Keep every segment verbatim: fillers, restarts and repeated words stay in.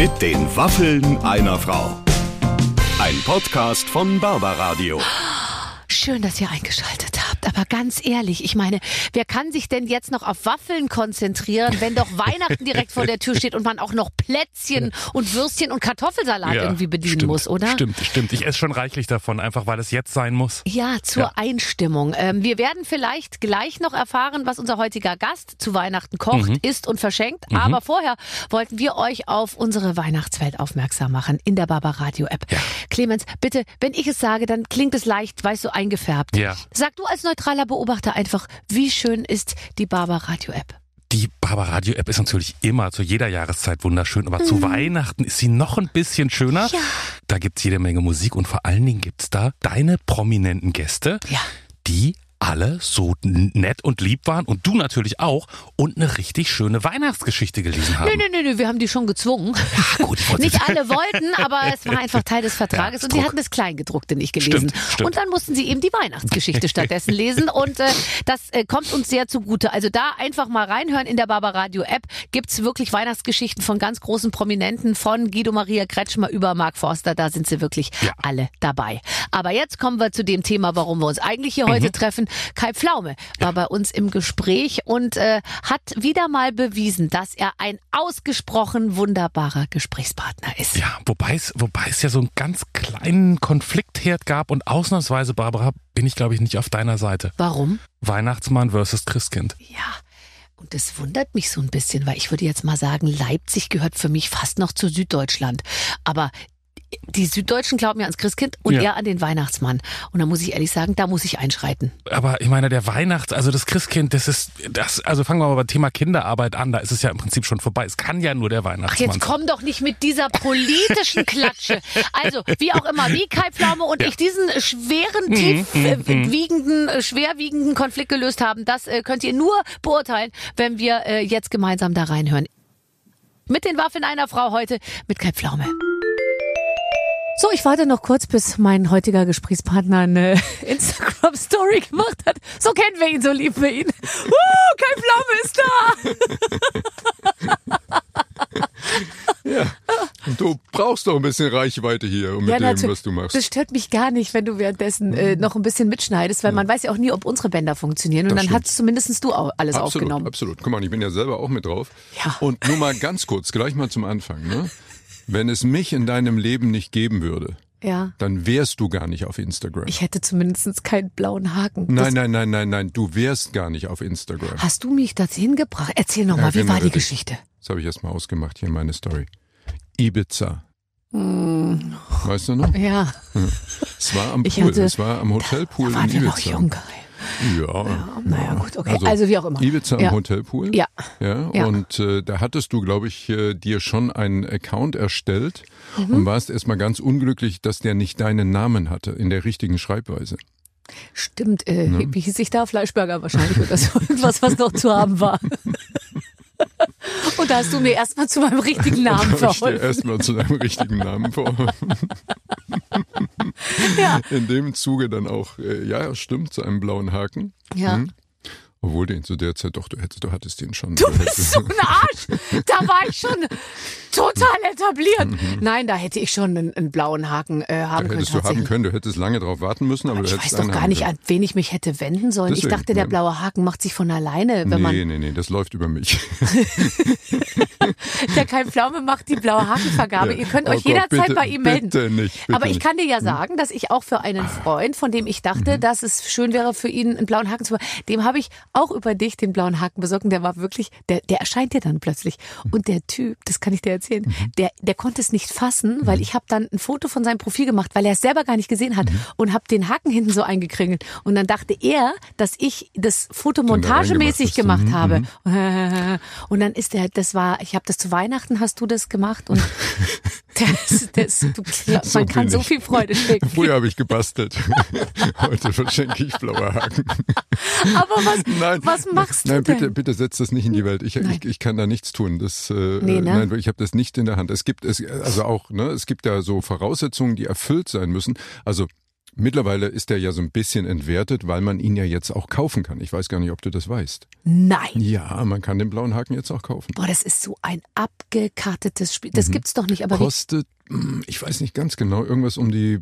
Mit den Waffeln einer Frau. Ein Podcast von Barbaradio. Schön, dass ihr eingeschaltet habt. Aber ganz ehrlich, ich meine, wer kann sich denn jetzt noch auf Waffeln konzentrieren, wenn doch Weihnachten direkt vor der Tür steht und man auch noch Plätzchen und Würstchen und Kartoffelsalat ja, irgendwie bedienen stimmt, muss, oder? Stimmt, stimmt. Ich esse schon reichlich davon, einfach weil es jetzt sein muss. Ja, zur Ja. Einstimmung. Ähm, wir werden vielleicht gleich noch erfahren, was unser heutiger Gast zu Weihnachten kocht, Mhm. isst und verschenkt. Mhm. Aber vorher wollten wir euch auf unsere Weihnachtswelt aufmerksam machen in der Barbaradio-App. Ja. Clemens, bitte, wenn ich es sage, dann klingt es leicht, weißt du, eingefärbt. Ja. Sag du als neutraler Beobachter einfach, wie schön ist die Barbaradio-App? Die Barbaradio-App ist natürlich immer zu jeder Jahreszeit wunderschön, aber zu Weihnachten ist sie noch ein bisschen schöner. Ja. Da gibt's jede Menge Musik und vor allen Dingen gibt's da deine prominenten Gäste, Ja. die alle so nett und lieb waren und du natürlich auch und eine richtig schöne Weihnachtsgeschichte gelesen haben. Nö, nö, nö, nö, wir haben die schon gezwungen. Ja, gut, ich wollte- Nicht alle wollten, aber es war einfach Teil des Vertrages Ja, und sie Druck. hatten das Kleingedruckte nicht gelesen. Stimmt, stimmt. Und dann mussten sie eben die Weihnachtsgeschichte stattdessen lesen und äh, das äh, kommt uns sehr zugute. Also da einfach mal reinhören in der Barbaradio-App. Gibt's wirklich Weihnachtsgeschichten von ganz großen Prominenten, von Guido Maria Kretschmer über Mark Forster, da sind sie wirklich Ja. alle dabei. Aber jetzt kommen wir zu dem Thema, warum wir uns eigentlich hier heute treffen. Kai Pflaume war bei uns im Gespräch und äh, hat wieder mal bewiesen, dass er ein ausgesprochen wunderbarer Gesprächspartner ist. Ja, wobei es, wobei es ja so einen ganz kleinen Konfliktherd gab und ausnahmsweise, Barbara, bin ich glaube ich nicht auf deiner Seite. Warum? Weihnachtsmann versus Christkind. Ja, und das wundert mich so ein bisschen, weil ich würde jetzt mal sagen, Leipzig gehört für mich fast noch zu Süddeutschland. Aber die Süddeutschen glauben ja ans Christkind und Ja. er an den Weihnachtsmann. Und da muss ich ehrlich sagen, da muss ich einschreiten. Aber ich meine, der Weihnachts-, also das Christkind, das ist, das, also fangen wir mal beim Thema Kinderarbeit an, da ist es ja im Prinzip schon vorbei. Es kann ja nur der Ach, Weihnachtsmann jetzt komm doch nicht mit dieser politischen Klatsche. Also, wie auch immer, wie Kai Pflaume und ich diesen schweren, tiefwiegenden, äh, schwerwiegenden Konflikt gelöst haben, das äh, könnt ihr nur beurteilen, wenn wir äh, jetzt gemeinsam da reinhören. Mit den Waffeln einer Frau heute mit Kai Pflaume. So, ich warte noch kurz, bis mein heutiger Gesprächspartner eine Instagram-Story gemacht hat. So kennen wir ihn, so lieben wir ihn. Uh, Kai Pflaume ist da! Ja, und du brauchst doch ein bisschen Reichweite hier mit Ja, dem, natürlich. was du machst. Das stört mich gar nicht, wenn du währenddessen äh, noch ein bisschen mitschneidest, weil man weiß ja auch nie, ob unsere Bänder funktionieren. Und Das dann stimmt. hast zumindest du auch alles Absolut, aufgenommen. absolut. Guck mal, ich bin ja selber auch mit drauf. Ja. Und nur mal ganz kurz, gleich mal zum Anfang. Ne? Wenn es mich in deinem Leben nicht geben würde, Ja. dann wärst du gar nicht auf Instagram. Ich hätte zumindest keinen blauen Haken. Nein, Das- nein, nein, nein, nein, du wärst gar nicht auf Instagram. Hast du mich dorthin gebracht? Erzähl noch mal, wie genau, war die richtig. Geschichte? Das habe ich erst mal ausgemacht, hier meine Story. Ibiza. Hm, Weißt du noch? ja, Es war am Ich Pool, hatte- es war am Hotelpool da war in der noch Ibiza. jung. Ja. Naja, gut, okay. Also, wie auch immer. Ibiza Ja. am Hotelpool. Ja. Ja, Ja. und äh, da hattest du, glaube ich, äh, dir schon einen Account erstellt Mhm. und warst erstmal ganz unglücklich, dass der nicht deinen Namen hatte in der richtigen Schreibweise. Stimmt, äh, wie hieß ich da? Fleischburger wahrscheinlich oder so. Irgendwas, was noch zu haben war. Und da hast du mir erstmal zu meinem richtigen Namen Da hab ich dir verholfen. erstmal zu deinem richtigen Namen vor. Ja. In dem Zuge dann auch, äh, ja, stimmt, zu einem blauen Haken. Ja. Hm. Obwohl den zu der Zeit, doch, du hättest, du hattest den schon. Du bist so ein Arsch. Da war ich schon total etabliert. Nein, da hätte ich schon einen, einen blauen Haken äh, haben können. Hättest du haben tatsächlich. können, du hättest lange drauf warten müssen, aber du Ich hättest weiß doch einen gar haben nicht, können. an wen ich mich hätte wenden sollen. Deswegen, ich dachte, der ja. blaue Haken macht sich von alleine, wenn Nee, nee, nee, das läuft über mich. man der Kai Pflaume macht die blaue Hakenvergabe. Ja. Ihr könnt Oh euch Gott, jederzeit bitte, bei ihm melden. bitte nicht, bitte Aber ich nicht. kann dir ja sagen, dass ich auch für einen Freund, von dem ich dachte, dass es schön wäre für ihn, einen blauen Haken zu machen, dem habe ich auch über dich den blauen Haken besorgt. Und der war wirklich, der, der erscheint dir dann plötzlich. Und der Typ, das kann ich dir erzählen, der, der konnte es nicht fassen, weil ich habe dann ein Foto von seinem Profil gemacht, weil er es selber gar nicht gesehen hat und habe den Haken hinten so eingekringelt. Und dann dachte er, dass ich das Foto montagemäßig Den da gemacht reingemacht habe. Und dann ist der, das war, ich habe das zu Weihnachten, hast du das gemacht? Und das, das, du, So man kann bin so ich. viel Freude schenken. Früher habe ich gebastelt. Heute verschenke ich blaue Haken. Aber was, Nein, was machst nein, du bitte, denn? bitte setz das nicht in die Welt. Ich, Nein. ich, ich kann da nichts tun. Das, äh, Nee, ne? Nein, ich habe das nicht in der Hand. Es gibt es, also auch, ne, es gibt ja so Voraussetzungen, die erfüllt sein müssen. Also Mittlerweile ist der ja so ein bisschen entwertet, weil man ihn ja jetzt auch kaufen kann. Ich weiß gar nicht, ob du das weißt. Nein. Ja, man kann den blauen Haken jetzt auch kaufen. Boah, das ist so ein abgekartetes Spiel. Das mhm. gibt's doch nicht. Aber kostet, ich weiß nicht ganz genau, irgendwas um die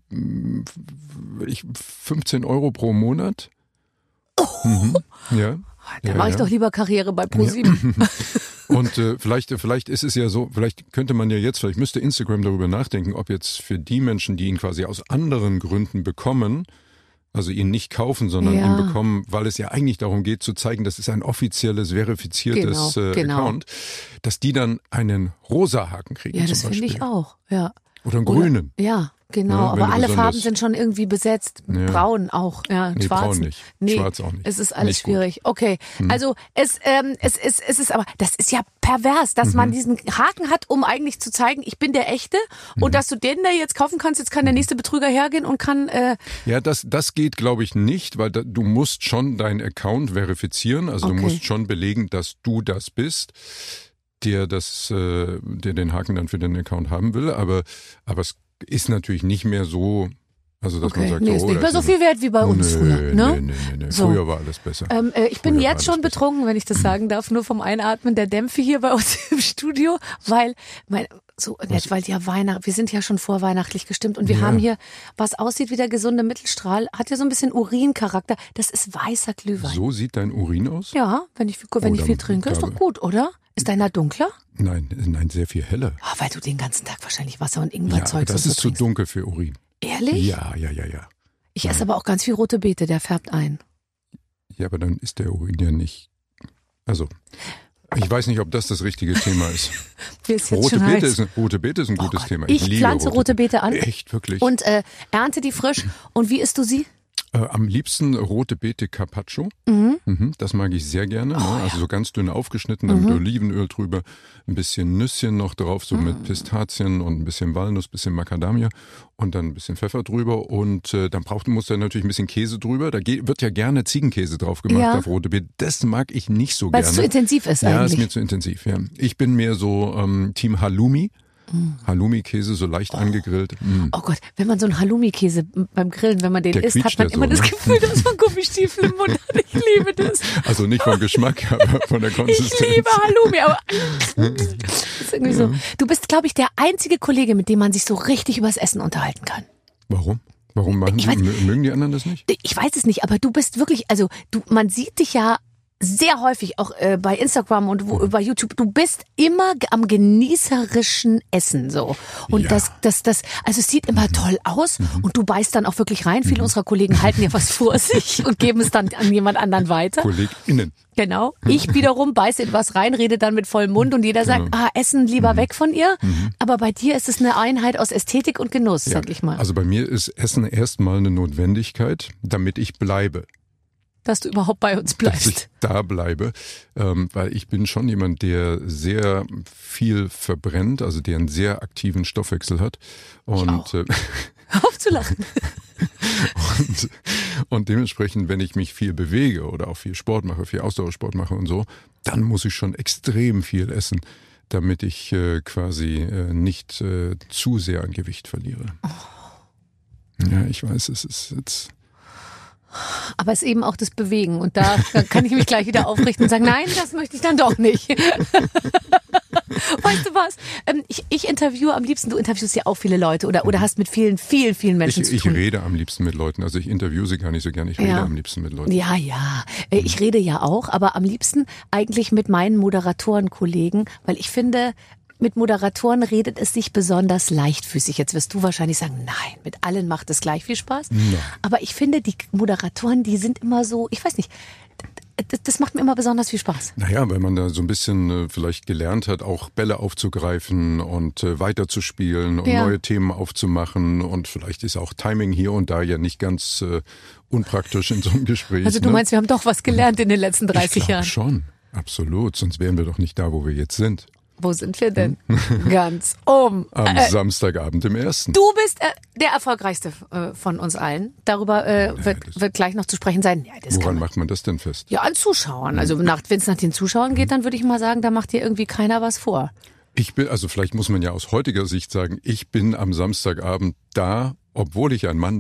fünfzehn Euro pro Monat. Oh. Mhm. Ja. Da ja, mache ich ja. doch lieber Karriere bei ProSieben. Ja. Und äh, vielleicht, vielleicht ist es ja so, vielleicht könnte man ja jetzt, vielleicht müsste Instagram darüber nachdenken, ob jetzt für die Menschen, die ihn quasi aus anderen Gründen bekommen, also ihn nicht kaufen, sondern ja. ihn bekommen, weil es ja eigentlich darum geht zu zeigen, das ist ein offizielles, verifiziertes genau, äh, genau. Account, dass die dann einen rosa Haken kriegen. Ja, zum das finde ich auch, ja. Oder einen grünen. Oder, ja, genau. Ja, aber alle besonders- Farben sind schon irgendwie besetzt. Ja. Braun auch, ja. Nee, Schwarz braun nicht. Nee, Schwarz auch nicht. Es ist alles Nicht gut. schwierig. Okay, also es, ähm, es, es, es ist aber, das ist ja pervers, dass Mhm. man diesen Haken hat, um eigentlich zu zeigen, ich bin der Echte und Mhm. dass du den da jetzt kaufen kannst, jetzt kann der nächste Betrüger hergehen und kann, äh, Ja, das, das geht, glaube ich, nicht, weil da, du musst schon deinen Account verifizieren. Also Okay. du musst schon belegen, dass du das bist, der das, äh, der den Haken dann für den Account haben will. Aber, aber es ist natürlich nicht mehr so, also dass okay, man sagt, nee, so, ist oh, nicht da mehr so ist viel wert wie bei uns nö, früher, ne? Nee, nee, nee, nee. So. Früher war alles besser. Ähm, äh, ich bin Früher war jetzt schon alles besser. betrunken, wenn ich das sagen darf, nur vom Einatmen der Dämpfe hier bei uns im Studio, weil mein, so nett, weil ja Weihnachten, wir sind ja schon vorweihnachtlich gestimmt und wir Ja. haben hier, was aussieht wie der gesunde Mittelstrahl, hat ja so ein bisschen Urincharakter. Das ist weißer Glühwein. So sieht dein Urin aus? Ja, wenn ich, wenn Oh, ich viel dann trinke, ist doch glaube- gut, oder? Ist deiner dunkler? Nein, nein, sehr viel heller. Ah, weil du den ganzen Tag wahrscheinlich Wasser und Ja, aber Ingwerzeug das so ist zu trinkst. dunkel für Urin. Ehrlich? Ja, ja, ja, ja. Ich esse aber auch ganz viel rote Beete, der färbt ein. Ja, aber dann ist der Urin ja nicht. Also, ich weiß nicht, ob das das richtige Thema ist. Mir ist jetzt Rote schon Beete heiß. ist, ein- rote Beete ist ein Oh gutes Gott, Thema. Ich, liebe pflanze rote Beete an Echt, wirklich. und äh, ernte die frisch. Und wie isst du sie? Äh, am liebsten rote Beete Carpaccio. Mhm. Mhm, das mag ich sehr gerne. Oh, ne? Also so ganz dünn aufgeschnitten, dann Mhm. mit Olivenöl drüber, ein bisschen Nüsschen noch drauf, so mit Pistazien und ein bisschen Walnuss, bisschen Macadamia und dann ein bisschen Pfeffer drüber. Und äh, dann braucht, muss da natürlich ein bisschen Käse drüber. Da geht, wird ja gerne Ziegenkäse drauf gemacht Ja. auf rote Beete. Das mag ich nicht so Weil gerne. es zu intensiv ist Ja, eigentlich. ist mir zu intensiv, ja. Ich bin mehr so ähm, Team Halloumi. Halloumi-Käse, so leicht angegrillt. Mm. Oh Gott, wenn man so einen Halloumi-Käse beim Grillen, wenn man den Der isst, hat quietscht man ja immer so, das ne? Gefühl, dass man Gummistiefel im Mund hat. Ich liebe das. Also nicht vom Geschmack, aber von der Ich Konsistenz. liebe Halloumi, aber das ist irgendwie so. Du bist, glaube ich, der einzige Kollege, mit dem man sich so richtig übers Essen unterhalten kann. Warum? Warum machen Ich die, weiß- mö- mögen die anderen das nicht? Ich weiß es nicht, aber du bist wirklich, also du, man sieht dich ja sehr häufig auch äh, bei Instagram und wo, bei YouTube. Du bist immer g- am genießerischen Essen so. Und Ja. das, das, das, also es sieht immer toll aus und du beißt dann auch wirklich rein. Viele unserer Kollegen halten ja was vor sich und geben es dann an jemand anderen weiter. KollegInnen. Genau. Ich wiederum beiße in was rein, rede dann mit vollem Mund und jeder sagt, ah, Essen lieber weg von ihr. Aber bei dir ist es eine Einheit aus Ästhetik und Genuss, sag ich mal. Also bei mir ist Essen erstmal eine Notwendigkeit, damit ich bleibe. Dass du überhaupt bei uns Dass bleibst. ich da bleibe, ähm, weil ich bin schon jemand, der sehr viel verbrennt, also der einen sehr aktiven Stoffwechsel hat. Und, auch. äh, Hör auf zu lachen. und, und dementsprechend, wenn ich mich viel bewege oder auch viel Sport mache, viel Ausdauersport mache und so, dann muss ich schon extrem viel essen, damit ich äh, quasi äh, nicht äh, zu sehr an Gewicht verliere. Ja, ich weiß, es ist jetzt... Aber es ist eben auch das Bewegen. Und da, da kann ich mich gleich wieder aufrichten und sagen, nein, das möchte ich dann doch nicht. Weißt du was? Ähm, ich, ich interviewe am liebsten, du interviewst ja auch viele Leute oder, oder hast mit vielen, vielen, vielen Menschen Ich, zu ich tun. rede am liebsten mit Leuten. Also ich interviewe sie gar nicht so gerne. Ich rede Ja. am liebsten mit Leuten. Ja, ja. Äh, Ich rede ja auch, aber am liebsten eigentlich mit meinen Moderatorenkollegen, weil ich finde, mit Moderatoren redet es sich besonders leichtfüßig. Jetzt wirst du wahrscheinlich sagen, nein, mit allen macht es gleich viel Spaß. Aber ich finde, die Moderatoren, die sind immer so, ich weiß nicht, das, das macht mir immer besonders viel Spaß. Naja, weil man da so ein bisschen äh, vielleicht gelernt hat, auch Bälle aufzugreifen und äh, weiterzuspielen und Ja. neue Themen aufzumachen. Und vielleicht ist auch Timing hier und da ja nicht ganz äh, unpraktisch in so einem Gespräch. Also du ne? meinst, wir haben doch was gelernt in den letzten dreißig ich Jahren. schon, absolut. Sonst wären wir doch nicht da, wo wir jetzt sind. Wo sind wir denn? Ganz oben. Am Äh, Samstagabend im ersten. Du bist äh, der erfolgreichste äh, von uns allen. Darüber äh, wird, das- wird gleich noch zu sprechen sein. Ja, das kann Woran man. macht man das denn fest? Ja, an Zuschauern. Also nach, wenn es nach den Zuschauern geht, dann würde ich mal sagen, da macht dir irgendwie keiner was vor. Ich bin, also vielleicht muss man ja aus heutiger Sicht sagen, ich bin am Samstagabend da, obwohl ich ein Mann bin.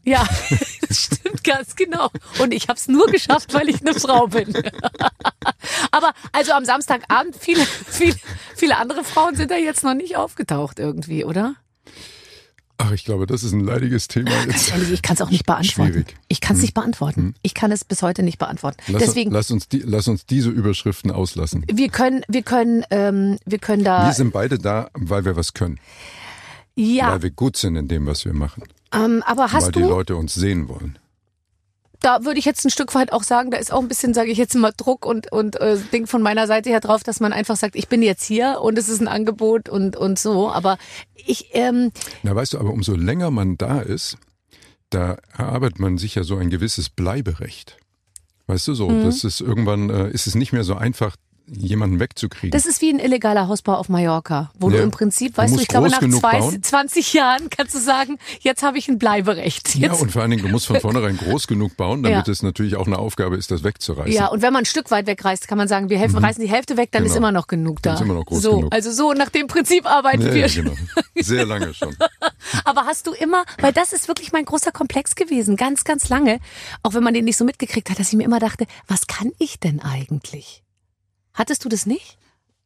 Ja, das stimmt ganz genau. Und ich habe es nur geschafft, weil ich eine Frau bin. Aber also am Samstagabend, viele, viele, viele andere Frauen sind da jetzt noch nicht aufgetaucht irgendwie, oder? Ach, ich glaube, das ist ein leidiges Thema jetzt. Ganz ehrlich, ich kann es auch nicht beantworten. Schwierig. Ich kann es Hm. nicht beantworten. Hm. Ich kann es bis heute nicht beantworten. Lass, Deswegen, lass, uns die, lass uns diese Überschriften auslassen. wir können, wir können, ähm, wir können da. Wir sind beide da, weil wir was können. Ja, Weil wir gut sind in dem, was wir machen. ähm, aber hast weil die du? Leute uns sehen wollen. Da würde ich jetzt ein Stück weit auch sagen, da ist auch ein bisschen, sage ich jetzt mal, Druck und und äh, Ding von meiner Seite her drauf, dass man einfach sagt, ich bin jetzt hier und es ist ein Angebot und und so. Aber ich, ähm, Na, weißt du, aber umso länger man da ist, da erarbeitet man sich ja so ein gewisses Bleiberecht. Weißt du so, Mhm. das ist irgendwann, äh, ist es nicht mehr so einfach, jemanden wegzukriegen. das ist wie ein illegaler Hausbau auf Mallorca, wo Ja. du im Prinzip, Du weißt du, musst ich glaube groß nach genug zwei, bauen. zwanzig Jahren kannst du sagen, jetzt habe ich ein Bleiberecht. Ja, Jetzt, und vor allen Dingen, du musst von vornherein groß genug bauen, damit Ja. es natürlich auch eine Aufgabe ist, das wegzureißen. ja, und wenn man ein Stück weit wegreißt, kann man sagen, wir helfen, reißen die Hälfte weg, dann Genau. ist immer noch genug da. Dann ist immer noch groß so, genug. Also so nach dem Prinzip arbeiten ja, wir. ja, genau. Sehr lange schon. Aber hast du immer, weil das ist wirklich mein großer Komplex gewesen, ganz, ganz lange, auch wenn man den nicht so mitgekriegt hat, dass ich mir immer dachte, was kann ich denn eigentlich? Hattest du das nicht?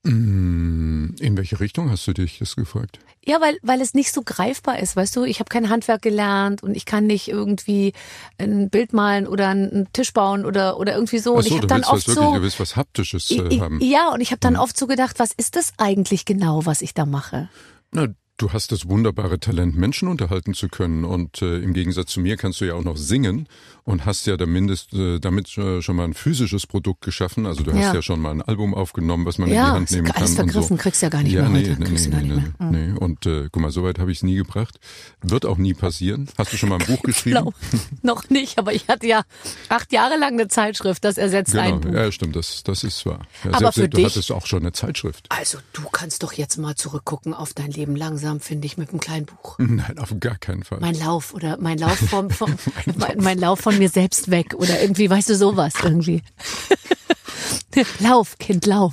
Mm, In welche Richtung hast du dich das gefragt? Ja, weil, weil es nicht so greifbar ist, weißt du, ich habe kein Handwerk gelernt und ich kann nicht irgendwie ein Bild malen oder einen Tisch bauen oder, oder irgendwie so. Ach Und ich so, habe du dann willst was oft wirklich, so, du willst was Haptisches I- äh, I- haben. ja, und ich habe dann Mhm. oft so gedacht, was ist das eigentlich genau, was ich da mache? Na, du hast das wunderbare Talent, Menschen unterhalten zu können. Und äh, im Gegensatz zu mir kannst du ja auch noch singen und hast ja damit, äh, damit äh, schon mal ein physisches Produkt geschaffen. Also du hast Ja. ja schon mal ein Album aufgenommen, was man in die Ja, Hand ist nehmen alles kann. und vergriffen, so. kriegst ja gar nicht ja, mehr nee, heute. nee, Kriegst nee, du gar nee, nicht nee, mehr. nee. Und äh, guck mal, so weit habe ich es nie gebracht. Wird auch nie passieren. Hast du schon mal ein Buch geschrieben? Blau. Noch nicht, aber ich hatte ja acht Jahre lang eine Zeitschrift, das ersetzt ein Buch. Genau, ja, stimmt, das, das ist wahr. Ja, Aber selbst für du dich- hattest auch schon eine Zeitschrift. Also du kannst doch jetzt mal zurückgucken auf dein Leben langsam, finde ich, mit einem kleinen Buch. Nein, auf gar keinen Fall. Mein Lauf oder mein Lauf vom, vom mein, mein Lauf von mir selbst weg oder irgendwie, weißt du, sowas irgendwie. Lauf, Kind, lauf.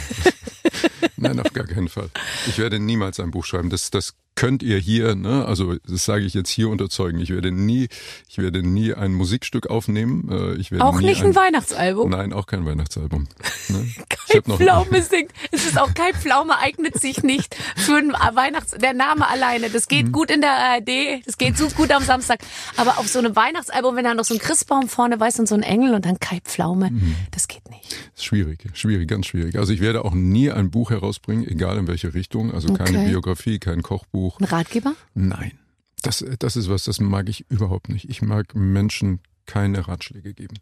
Nein, auf gar keinen Fall. Ich werde niemals ein Buch schreiben. Das, das könnt ihr hier, ne? Also das sage ich jetzt hier unter Zeugen. Ich werde nie, ich werde nie ein Musikstück aufnehmen. Äh, Ich werde Auch nie nicht ein Weihnachtsalbum. Nein, auch kein Weihnachtsalbum. Ne? Ich Kai hab noch- Pflaume singt. Es ist auch Kai Pflaume eignet sich nicht für ein Weihnachts... Der Name alleine, das Mhm. geht gut in der A R D, das geht so gut am Samstag. Aber auf so einem Weihnachtsalbum, wenn da noch so ein Christbaum vorne weiß und so ein Engel und dann Kai Pflaume, Mhm. das geht nicht. Schwierig, schwierig, ganz schwierig. Also ich werde auch nie ein Buch herausbringen, egal in welche Richtung. Also keine Okay. Biografie, kein Kochbuch. Ein Ratgeber? Nein, das, das ist was, das mag ich überhaupt nicht. Ich mag Menschen keine Ratschläge geben.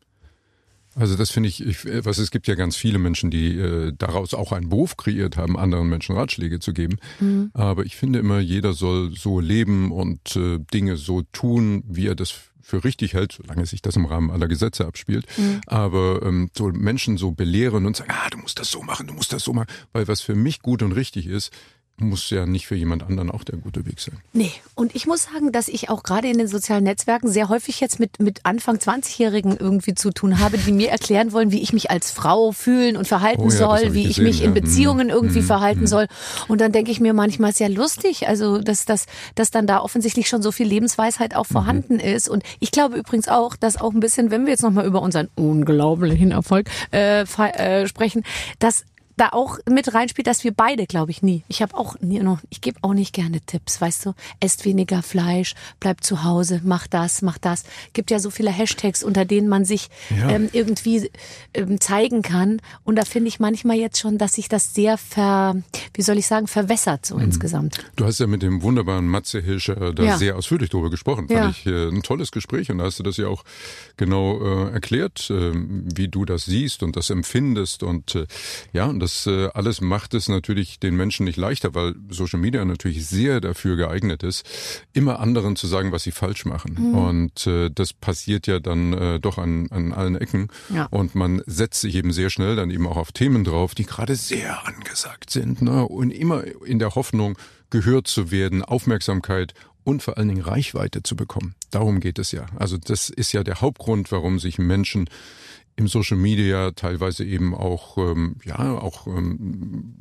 Also das finde ich, ich, was es gibt ja ganz viele Menschen, die äh, daraus auch einen Beruf kreiert haben, anderen Menschen Ratschläge zu geben. Mhm. Aber ich finde immer, jeder soll so leben und äh, Dinge so tun, wie er das für richtig hält, solange sich das im Rahmen aller Gesetze abspielt. Mhm. Aber ähm, so Menschen so belehren und sagen, ah, du musst das so machen, du musst das so machen, weil was für mich gut und richtig ist, muss ja nicht für jemand anderen auch der gute Weg sein. Nee, und ich muss sagen, dass ich auch gerade in den sozialen Netzwerken sehr häufig jetzt mit, mit Anfang zwanzigjährigen irgendwie zu tun habe, die mir erklären wollen, wie ich mich als Frau fühlen und verhalten Oh ja, das soll, hab ich wie ich gesehen, mich in ja. Beziehungen Mhm. irgendwie Mhm. verhalten Mhm. soll. Und dann denke ich mir manchmal, ist ja lustig, also dass, dass, dass dann da offensichtlich schon so viel Lebensweisheit auch vorhanden ist. Und ich glaube übrigens auch, dass auch ein bisschen, wenn wir jetzt nochmal über unseren unglaublichen Erfolg äh, fe- äh, sprechen, dass da auch mit reinspielt, dass wir beide, glaube ich, nie. Ich habe auch nie noch, ich gebe auch nicht gerne Tipps, weißt du? Esst weniger Fleisch, bleibt zu Hause, mach das, mach das. Gibt ja so viele Hashtags, unter denen man sich Ja. ähm, irgendwie ähm, zeigen kann. Und da finde ich manchmal jetzt schon, dass sich das sehr ver, wie soll ich sagen, verwässert so insgesamt. Du hast ja mit dem wunderbaren Matze Hilscher da Ja. sehr ausführlich drüber gesprochen. Ja. Fand ich äh, ein tolles Gespräch und da hast du das ja auch genau äh, erklärt, äh, wie du das siehst und das empfindest und äh, ja, und das äh, alles macht es natürlich den Menschen nicht leichter, weil Social Media natürlich sehr dafür geeignet ist, immer anderen zu sagen, was sie falsch machen. Mhm. Und äh, das passiert ja dann äh, doch an, an allen Ecken. Ja. Und man setzt sich eben sehr schnell dann eben auch auf Themen drauf, die gerade sehr angesagt sind. Ne? Und immer in der Hoffnung, gehört zu werden, Aufmerksamkeit und vor allen Dingen Reichweite zu bekommen. Darum geht es ja. Also das ist ja der Hauptgrund, warum sich Menschen im Social Media teilweise eben auch, ähm, ja, auch ähm,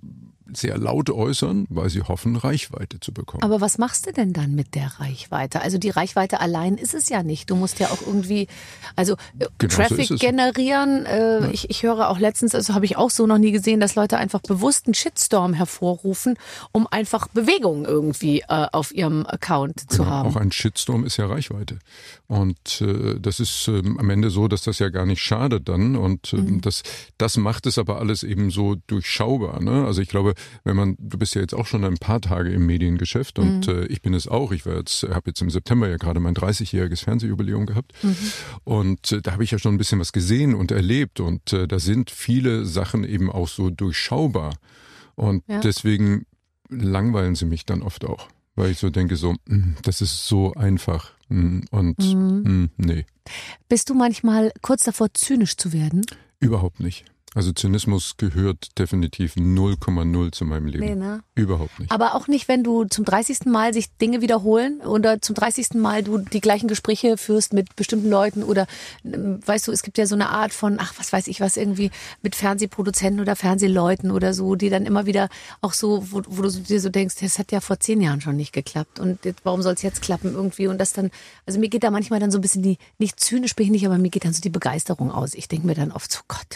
sehr laut äußern, weil sie hoffen, Reichweite zu bekommen. Aber was machst du denn dann mit der Reichweite? Also die Reichweite allein ist es ja nicht. Du musst ja auch irgendwie, also genau Traffic so generieren. Äh, ich, ich höre auch letztens, also habe ich auch so noch nie gesehen, dass Leute einfach bewusst einen Shitstorm hervorrufen, um einfach Bewegung irgendwie äh, auf ihrem Account genau, zu haben. Auch ein Shitstorm ist ja Reichweite. Und äh, das ist äh, am Ende so, dass das ja gar nicht schadet dann. Und äh, mhm. das, das macht es aber alles eben so durchschaubar. Ne? Also ich glaube, wenn man, du bist ja jetzt auch schon ein paar Tage im Mediengeschäft und mhm. äh, ich bin es auch. Ich war jetzt, habe jetzt im September ja gerade mein dreißigjähriges Fernsehjubiläum gehabt mhm. und äh, da habe ich ja schon ein bisschen was gesehen und erlebt und äh, da sind viele Sachen eben auch so durchschaubar und ja. deswegen langweilen sie mich dann oft auch, weil ich so denke so, mh, das ist so einfach mh, und mhm. mh, nee. Bist du manchmal kurz davor, zynisch zu werden? Überhaupt nicht. Also Zynismus gehört definitiv null Komma null zu meinem Leben. Nee, ne? Überhaupt nicht. Aber auch nicht, wenn du zum dreißigsten Mal sich Dinge wiederholen oder zum dreißigsten Mal du die gleichen Gespräche führst mit bestimmten Leuten oder, weißt du, es gibt ja so eine Art von, ach, was weiß ich was, irgendwie mit Fernsehproduzenten oder Fernsehleuten oder so, die dann immer wieder auch so, wo, wo du dir so denkst, das hat ja vor zehn Jahren schon nicht geklappt und jetzt, warum soll es jetzt klappen irgendwie und das dann, also mir geht da manchmal dann so ein bisschen die, nicht zynisch bin ich nicht, aber mir geht dann so die Begeisterung aus. Ich denke mir dann oft so, Gott,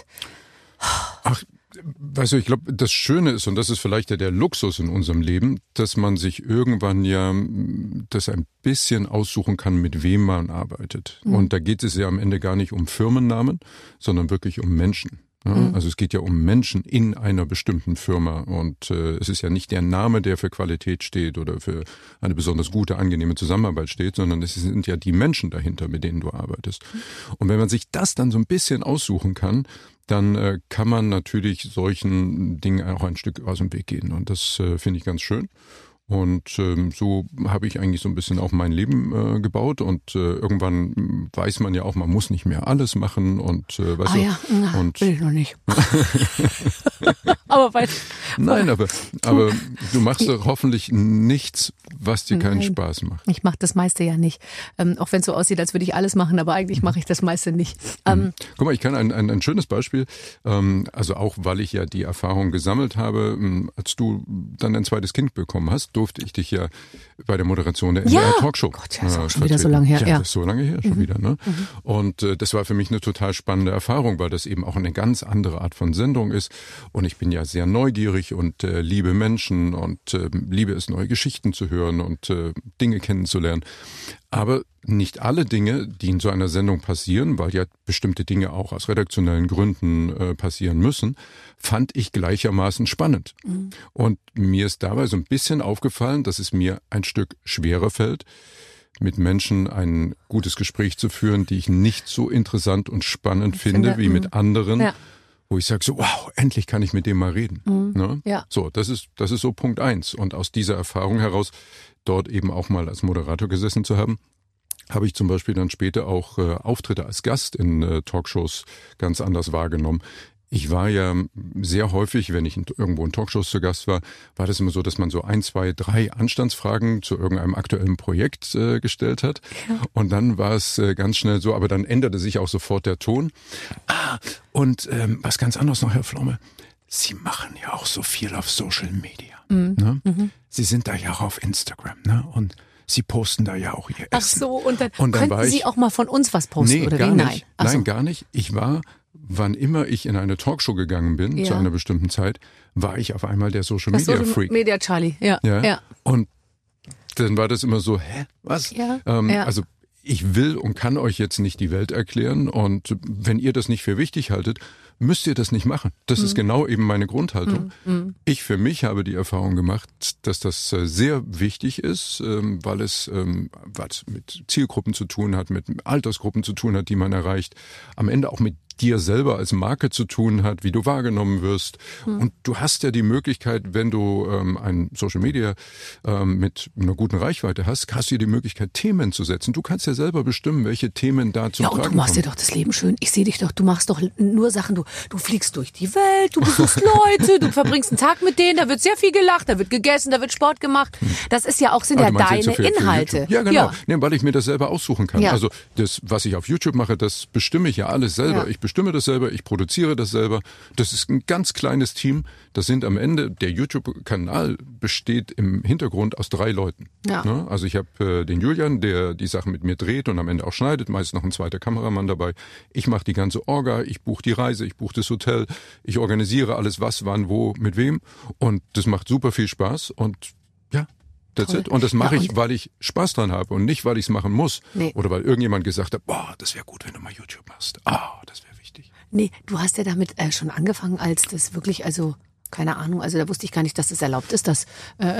Ach, weißt du, ich glaube, das Schöne ist, und das ist vielleicht ja der Luxus in unserem Leben, dass man sich irgendwann ja das ein bisschen aussuchen kann, mit wem man arbeitet. Mhm. Und da geht es ja am Ende gar nicht um Firmennamen, sondern wirklich um Menschen. Ja, mhm. Also es geht ja um Menschen in einer bestimmten Firma und äh, es ist ja nicht der Name, der für Qualität steht oder für eine besonders gute, angenehme Zusammenarbeit steht, sondern es sind ja die Menschen dahinter, mit denen du arbeitest. Mhm. Und wenn man sich das dann so ein bisschen aussuchen kann, dann äh, kann man natürlich solchen Dingen auch ein Stück aus dem Weg gehen und das äh, finde ich ganz schön. Und ähm, so habe ich eigentlich so ein bisschen auch mein Leben äh, gebaut und äh, irgendwann weiß man ja auch, man muss nicht mehr alles machen und äh, weißt ah, du, ja, na, und will ich noch nicht. aber weil, Nein, aber, aber du machst doch hoffentlich nichts, was dir keinen Nein, Spaß macht. Ich mache das meiste ja nicht. Ähm, auch wenn es so aussieht, als würde ich alles machen, aber eigentlich mache ich das meiste nicht. Ähm, Guck mal, ich kann ein, ein, ein schönes Beispiel, ähm, also auch weil ich ja die Erfahrung gesammelt habe, ähm, als du dann ein zweites Kind bekommen hast, durfte ich dich ja bei der Moderation der N D R-Talkshow Gott, ja, ist auch äh, schon wieder so lange her. Ja, Ja, das ist so lange her schon mhm. wieder. Ne? Mhm. Und äh, das war für mich eine total spannende Erfahrung, weil das eben auch eine ganz andere Art von Sendung ist. Und ich bin ja sehr neugierig und äh, liebe Menschen und äh, liebe es, neue Geschichten zu hören und äh, Dinge kennenzulernen. Aber nicht alle Dinge, die in so einer Sendung passieren, weil ja bestimmte Dinge auch aus redaktionellen Gründen äh, passieren müssen, fand ich gleichermaßen spannend. Mhm. Und mir ist dabei so ein bisschen aufgefallen, dass es mir ein Stück schwerer fällt, mit Menschen ein gutes Gespräch zu führen, die ich nicht so interessant und spannend finde, finde wie mit anderen, ja. wo ich sage so, wow, endlich kann ich mit dem mal reden. Mhm. Ne? Ja. So, das ist, das ist so Punkt eins. Und aus dieser Erfahrung heraus, dort eben auch mal als Moderator gesessen zu haben, habe ich zum Beispiel dann später auch äh, Auftritte als Gast in äh, Talkshows ganz anders wahrgenommen. Ich war ja sehr häufig, wenn ich in, irgendwo in Talkshows zu Gast war, war das immer so, dass man so ein, zwei, drei Anstandsfragen zu irgendeinem aktuellen Projekt äh, gestellt hat. Ja. Und dann war es äh, ganz schnell so, aber dann änderte sich auch sofort der Ton. Ah, und ähm, was ganz anderes noch, Herr Pflaume. Sie machen ja auch so viel auf Social Media. Mhm. Ne? Mhm. Sie sind da ja auch auf Instagram, ne? Und Sie posten da ja auch ihr Essen. Ach so, und dann, und dann könnten war ich, Sie auch mal von uns was posten, nee, oder gar wie? Nicht. Nein, Nein, so. gar nicht. Ich war, wann immer ich in eine Talkshow gegangen bin, ja. zu einer bestimmten Zeit, war ich auf einmal der Social Media Social Freak. Media Charlie, ja. ja. ja. Und dann war das immer so, hä, was? Ja, ähm, ja. Also ich will und kann euch jetzt nicht die Welt erklären und wenn ihr das nicht für wichtig haltet, müsst ihr das nicht machen. Das mhm. ist genau eben meine Grundhaltung. Mhm. Ich für mich habe die Erfahrung gemacht, dass das sehr wichtig ist, weil es was mit Zielgruppen zu tun hat, mit Altersgruppen zu tun hat, die man erreicht, am Ende auch mit dir selber als Marke zu tun hat, wie du wahrgenommen wirst. Mhm. Und du hast ja die Möglichkeit, wenn du ähm, ein Social Media ähm, mit einer guten Reichweite hast, hast du dir die Möglichkeit, Themen zu setzen. Du kannst ja selber bestimmen, welche Themen da zum ja, Tragen kommen. Ja, und du machst kommen. dir doch das Leben schön. Ich sehe dich doch, du machst doch nur Sachen, du, du fliegst durch die Welt, du besuchst Leute, du verbringst einen Tag mit denen, da wird sehr viel gelacht, da wird gegessen, da wird Sport gemacht. Das ist ja auch, sind ah, ja deine für, Inhalte. Für ja, genau. Ja. Nee, weil ich mir das selber aussuchen kann. Ja. Also das, was ich auf YouTube mache, das bestimme ich ja alles selber. Ja. Ich bestimme das selber, ich produziere das selber. Das ist ein ganz kleines Team. Das sind am Ende, der YouTube-Kanal besteht im Hintergrund aus drei Leuten. Ja. Ne? Also ich habe äh, den Julian, der die Sachen mit mir dreht und am Ende auch schneidet, meist noch ein zweiter Kameramann dabei. Ich mache die ganze Orga, ich buche die Reise, ich buche das Hotel, ich organisiere alles, was, wann, wo, mit wem. Und das macht super viel Spaß und ja, that's Toll. it. Und das mache Ja, ich, und- weil ich Spaß dran habe und nicht, weil ich es machen muss. Nee. Oder weil irgendjemand gesagt hat, boah, das wäre gut, wenn du mal YouTube machst. Ah, das wäre wichtig. Nee, du hast ja damit äh, schon angefangen, als das wirklich, also keine Ahnung, also da wusste ich gar nicht, dass das erlaubt ist, dass, äh,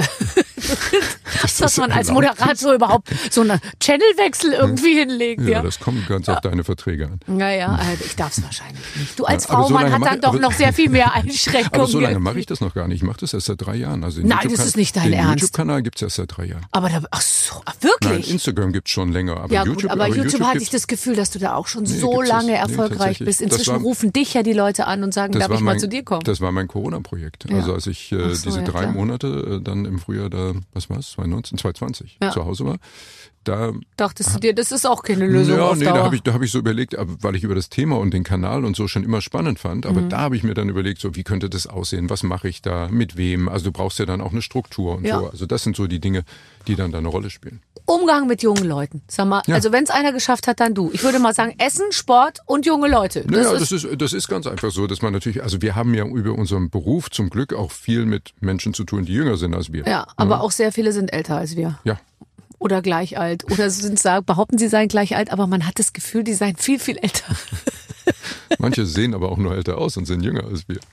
dass, das man als erlaubt Moderator überhaupt so einen Channelwechsel irgendwie hinlegt. Ja, Ja, das kommt ganz auf deine Verträge an. naja, äh, ich darf es wahrscheinlich nicht. Du als Ja, aber so Frau, man lange hat mach dann ich- doch aber- noch sehr viel mehr Einschränkungen. Aber so lange mache ich das noch gar nicht. Ich mache das erst seit drei Jahren. Also den Nein, das YouTube-Kan- ist nicht dein den Ernst. YouTube-Kanal gibt's erst seit drei Jahren. Aber da, ach so, ach, Nein, wirklich? Instagram gibt's schon länger. Aber Ja YouTube, gut, aber, YouTube, hatte ich gibt's- das Gefühl, dass du da auch schon Nee, so gibt's das- lange nee, erfolgreich tatsächlich. bist. Das Inzwischen war- rufen dich ja die Leute an und sagen, Das darf war ich mal mein, zu dir kommen? Das war mein Corona-Projekt. Ja. Also als ich äh, Ach so, diese ja, drei klar. Monate äh, dann im Frühjahr da, was war's, zwanzig neunzehn, zwanzig zwanzig Ja. zu Hause war, da Dachtest du dir, das ist auch keine Lösung ja, auf nee, Dauer. da habe ich, da hab ich so überlegt, aber weil ich über das Thema und den Kanal und so schon immer spannend fand, aber Mhm. da habe ich mir dann überlegt, so wie könnte das aussehen, was mache ich da, mit wem, also du brauchst ja dann auch eine Struktur und Ja. so, also das sind so die Dinge, die dann da eine Rolle spielen. Umgang mit jungen Leuten. Sag mal, Ja. also wenn es einer geschafft hat, dann du. Ich würde mal sagen, Essen, Sport und junge Leute. Das Naja, ist, das ist, das ist ganz einfach so, dass man natürlich, also wir haben ja über unseren Beruf zum Glück auch viel mit Menschen zu tun, die jünger sind als wir. ja, aber auch sehr viele sind älter als wir. Ja. Oder gleich alt. Oder sind, sagen, behaupten, sie seien gleich alt, aber man hat das Gefühl, die seien viel, viel älter. Manche sehen aber auch nur älter aus und sind jünger als wir.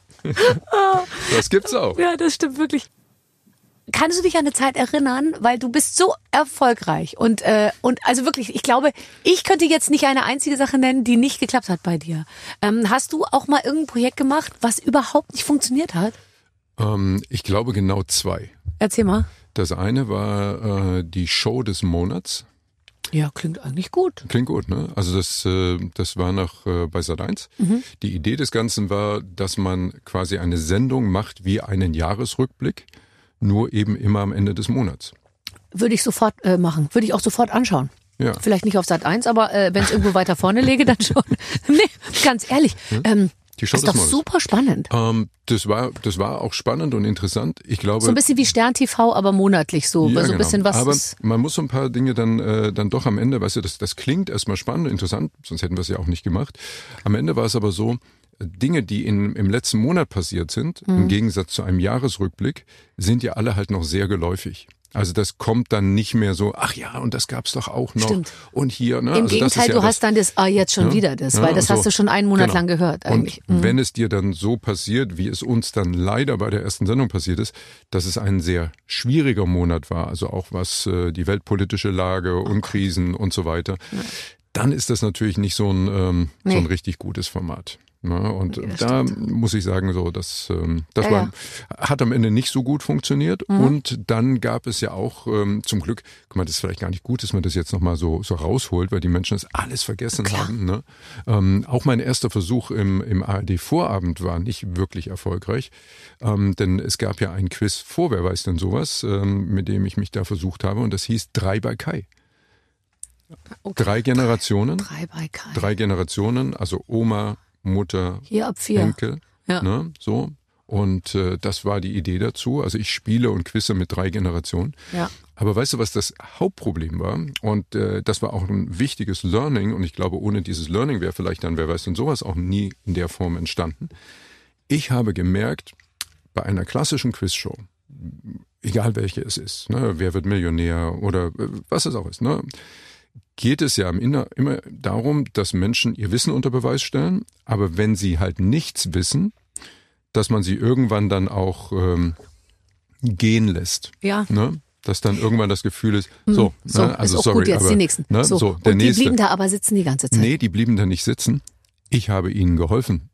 Das gibt's auch. Ja, das stimmt wirklich. Kannst du dich an eine Zeit erinnern, weil du bist so erfolgreich und äh, und also wirklich, ich glaube, ich könnte jetzt nicht eine einzige Sache nennen, die nicht geklappt hat bei dir. Ähm, hast du auch mal irgendein Projekt gemacht, was überhaupt nicht funktioniert hat? Ähm, ich glaube genau zwei. Erzähl mal. Das eine war äh, die Show des Monats. Ja, klingt eigentlich gut. Klingt gut, ne? Also das, äh, das war noch äh, bei Sat eins. Mhm. Die Idee des Ganzen war, dass man quasi eine Sendung macht wie einen Jahresrückblick, nur eben immer am Ende des Monats. Würde ich sofort äh, machen. Würde ich auch sofort anschauen. Ja. Vielleicht nicht auf Sat eins, aber äh, wenn es irgendwo weiter vorne läge, dann schon. Nee, ganz ehrlich. Ähm, Die Show ist des doch Monats. super spannend. Ähm, das war, das war auch spannend und interessant. Ich glaube. So ein bisschen wie Stern T V, aber monatlich so. Ja, so ein genau. bisschen was. Aber ist, man muss so ein paar Dinge dann, äh, dann doch am Ende, weißt du, das, das klingt erstmal spannend, interessant, sonst hätten wir es ja auch nicht gemacht. Am Ende war es aber so, Dinge, die in, im letzten Monat passiert sind, Mhm. im Gegensatz zu einem Jahresrückblick, sind ja alle halt noch sehr geläufig. Also das kommt dann nicht mehr so, ach ja, und das gab's doch auch noch. Stimmt. Und hier, ne? Im also das Gegenteil, ist ja du das, hast dann das, ah, jetzt schon Ja, wieder das, ja, weil das so. hast du schon einen Monat Genau. lang gehört eigentlich. Und Mhm. wenn es dir dann so passiert, wie es uns dann leider bei der ersten Sendung passiert ist, dass es ein sehr schwieriger Monat war, also auch was äh, die weltpolitische Lage und Krisen und so weiter, dann ist das natürlich nicht so ein, ähm, so Nee. ein richtig gutes Format. Ne? Und Nee, das da stimmt. muss ich sagen, so, das, ähm, das Ja, war, hat am Ende nicht so gut funktioniert. Mhm. Und dann gab es ja auch ähm, zum Glück, guck mal, das ist vielleicht gar nicht gut, dass man das jetzt nochmal so, so rausholt, weil die Menschen das alles vergessen Klar. haben. Ne? Ähm, auch mein erster Versuch im, im A R D-Vorabend war nicht wirklich erfolgreich, ähm, denn es gab ja ein Quiz vor, wer weiß denn sowas, ähm, mit dem ich mich da versucht habe, und das hieß Drei bei Kai. Okay. Drei Generationen, Drei bei Kai. drei Generationen, also Oma, Mutter, Hier ab vier. Enkel, Ja. ne, so. Und äh, das war die Idee dazu. Also ich spiele und quizze mit drei Generationen. Ja. Aber weißt du, was das Hauptproblem war? Und äh, das war auch ein wichtiges Learning. Und ich glaube, ohne dieses Learning wäre vielleicht dann, wer weiß denn sowas, auch nie in der Form entstanden. Ich habe gemerkt, bei einer klassischen Quizshow, egal welche es ist, ne, wer wird Millionär oder äh, was es auch ist, ne, geht es ja im Inner immer darum, dass Menschen ihr Wissen unter Beweis stellen, aber wenn sie halt nichts wissen, dass man sie irgendwann dann auch ähm, gehen lässt. Ja. Ne? Dass dann irgendwann das Gefühl ist, so, So, ne, also ist auch sorry, gut jetzt, aber, die nächsten. Ne, so. so, der Und die nächste. blieben da aber sitzen die ganze Zeit. Nee, die blieben da nicht sitzen. Ich habe ihnen geholfen.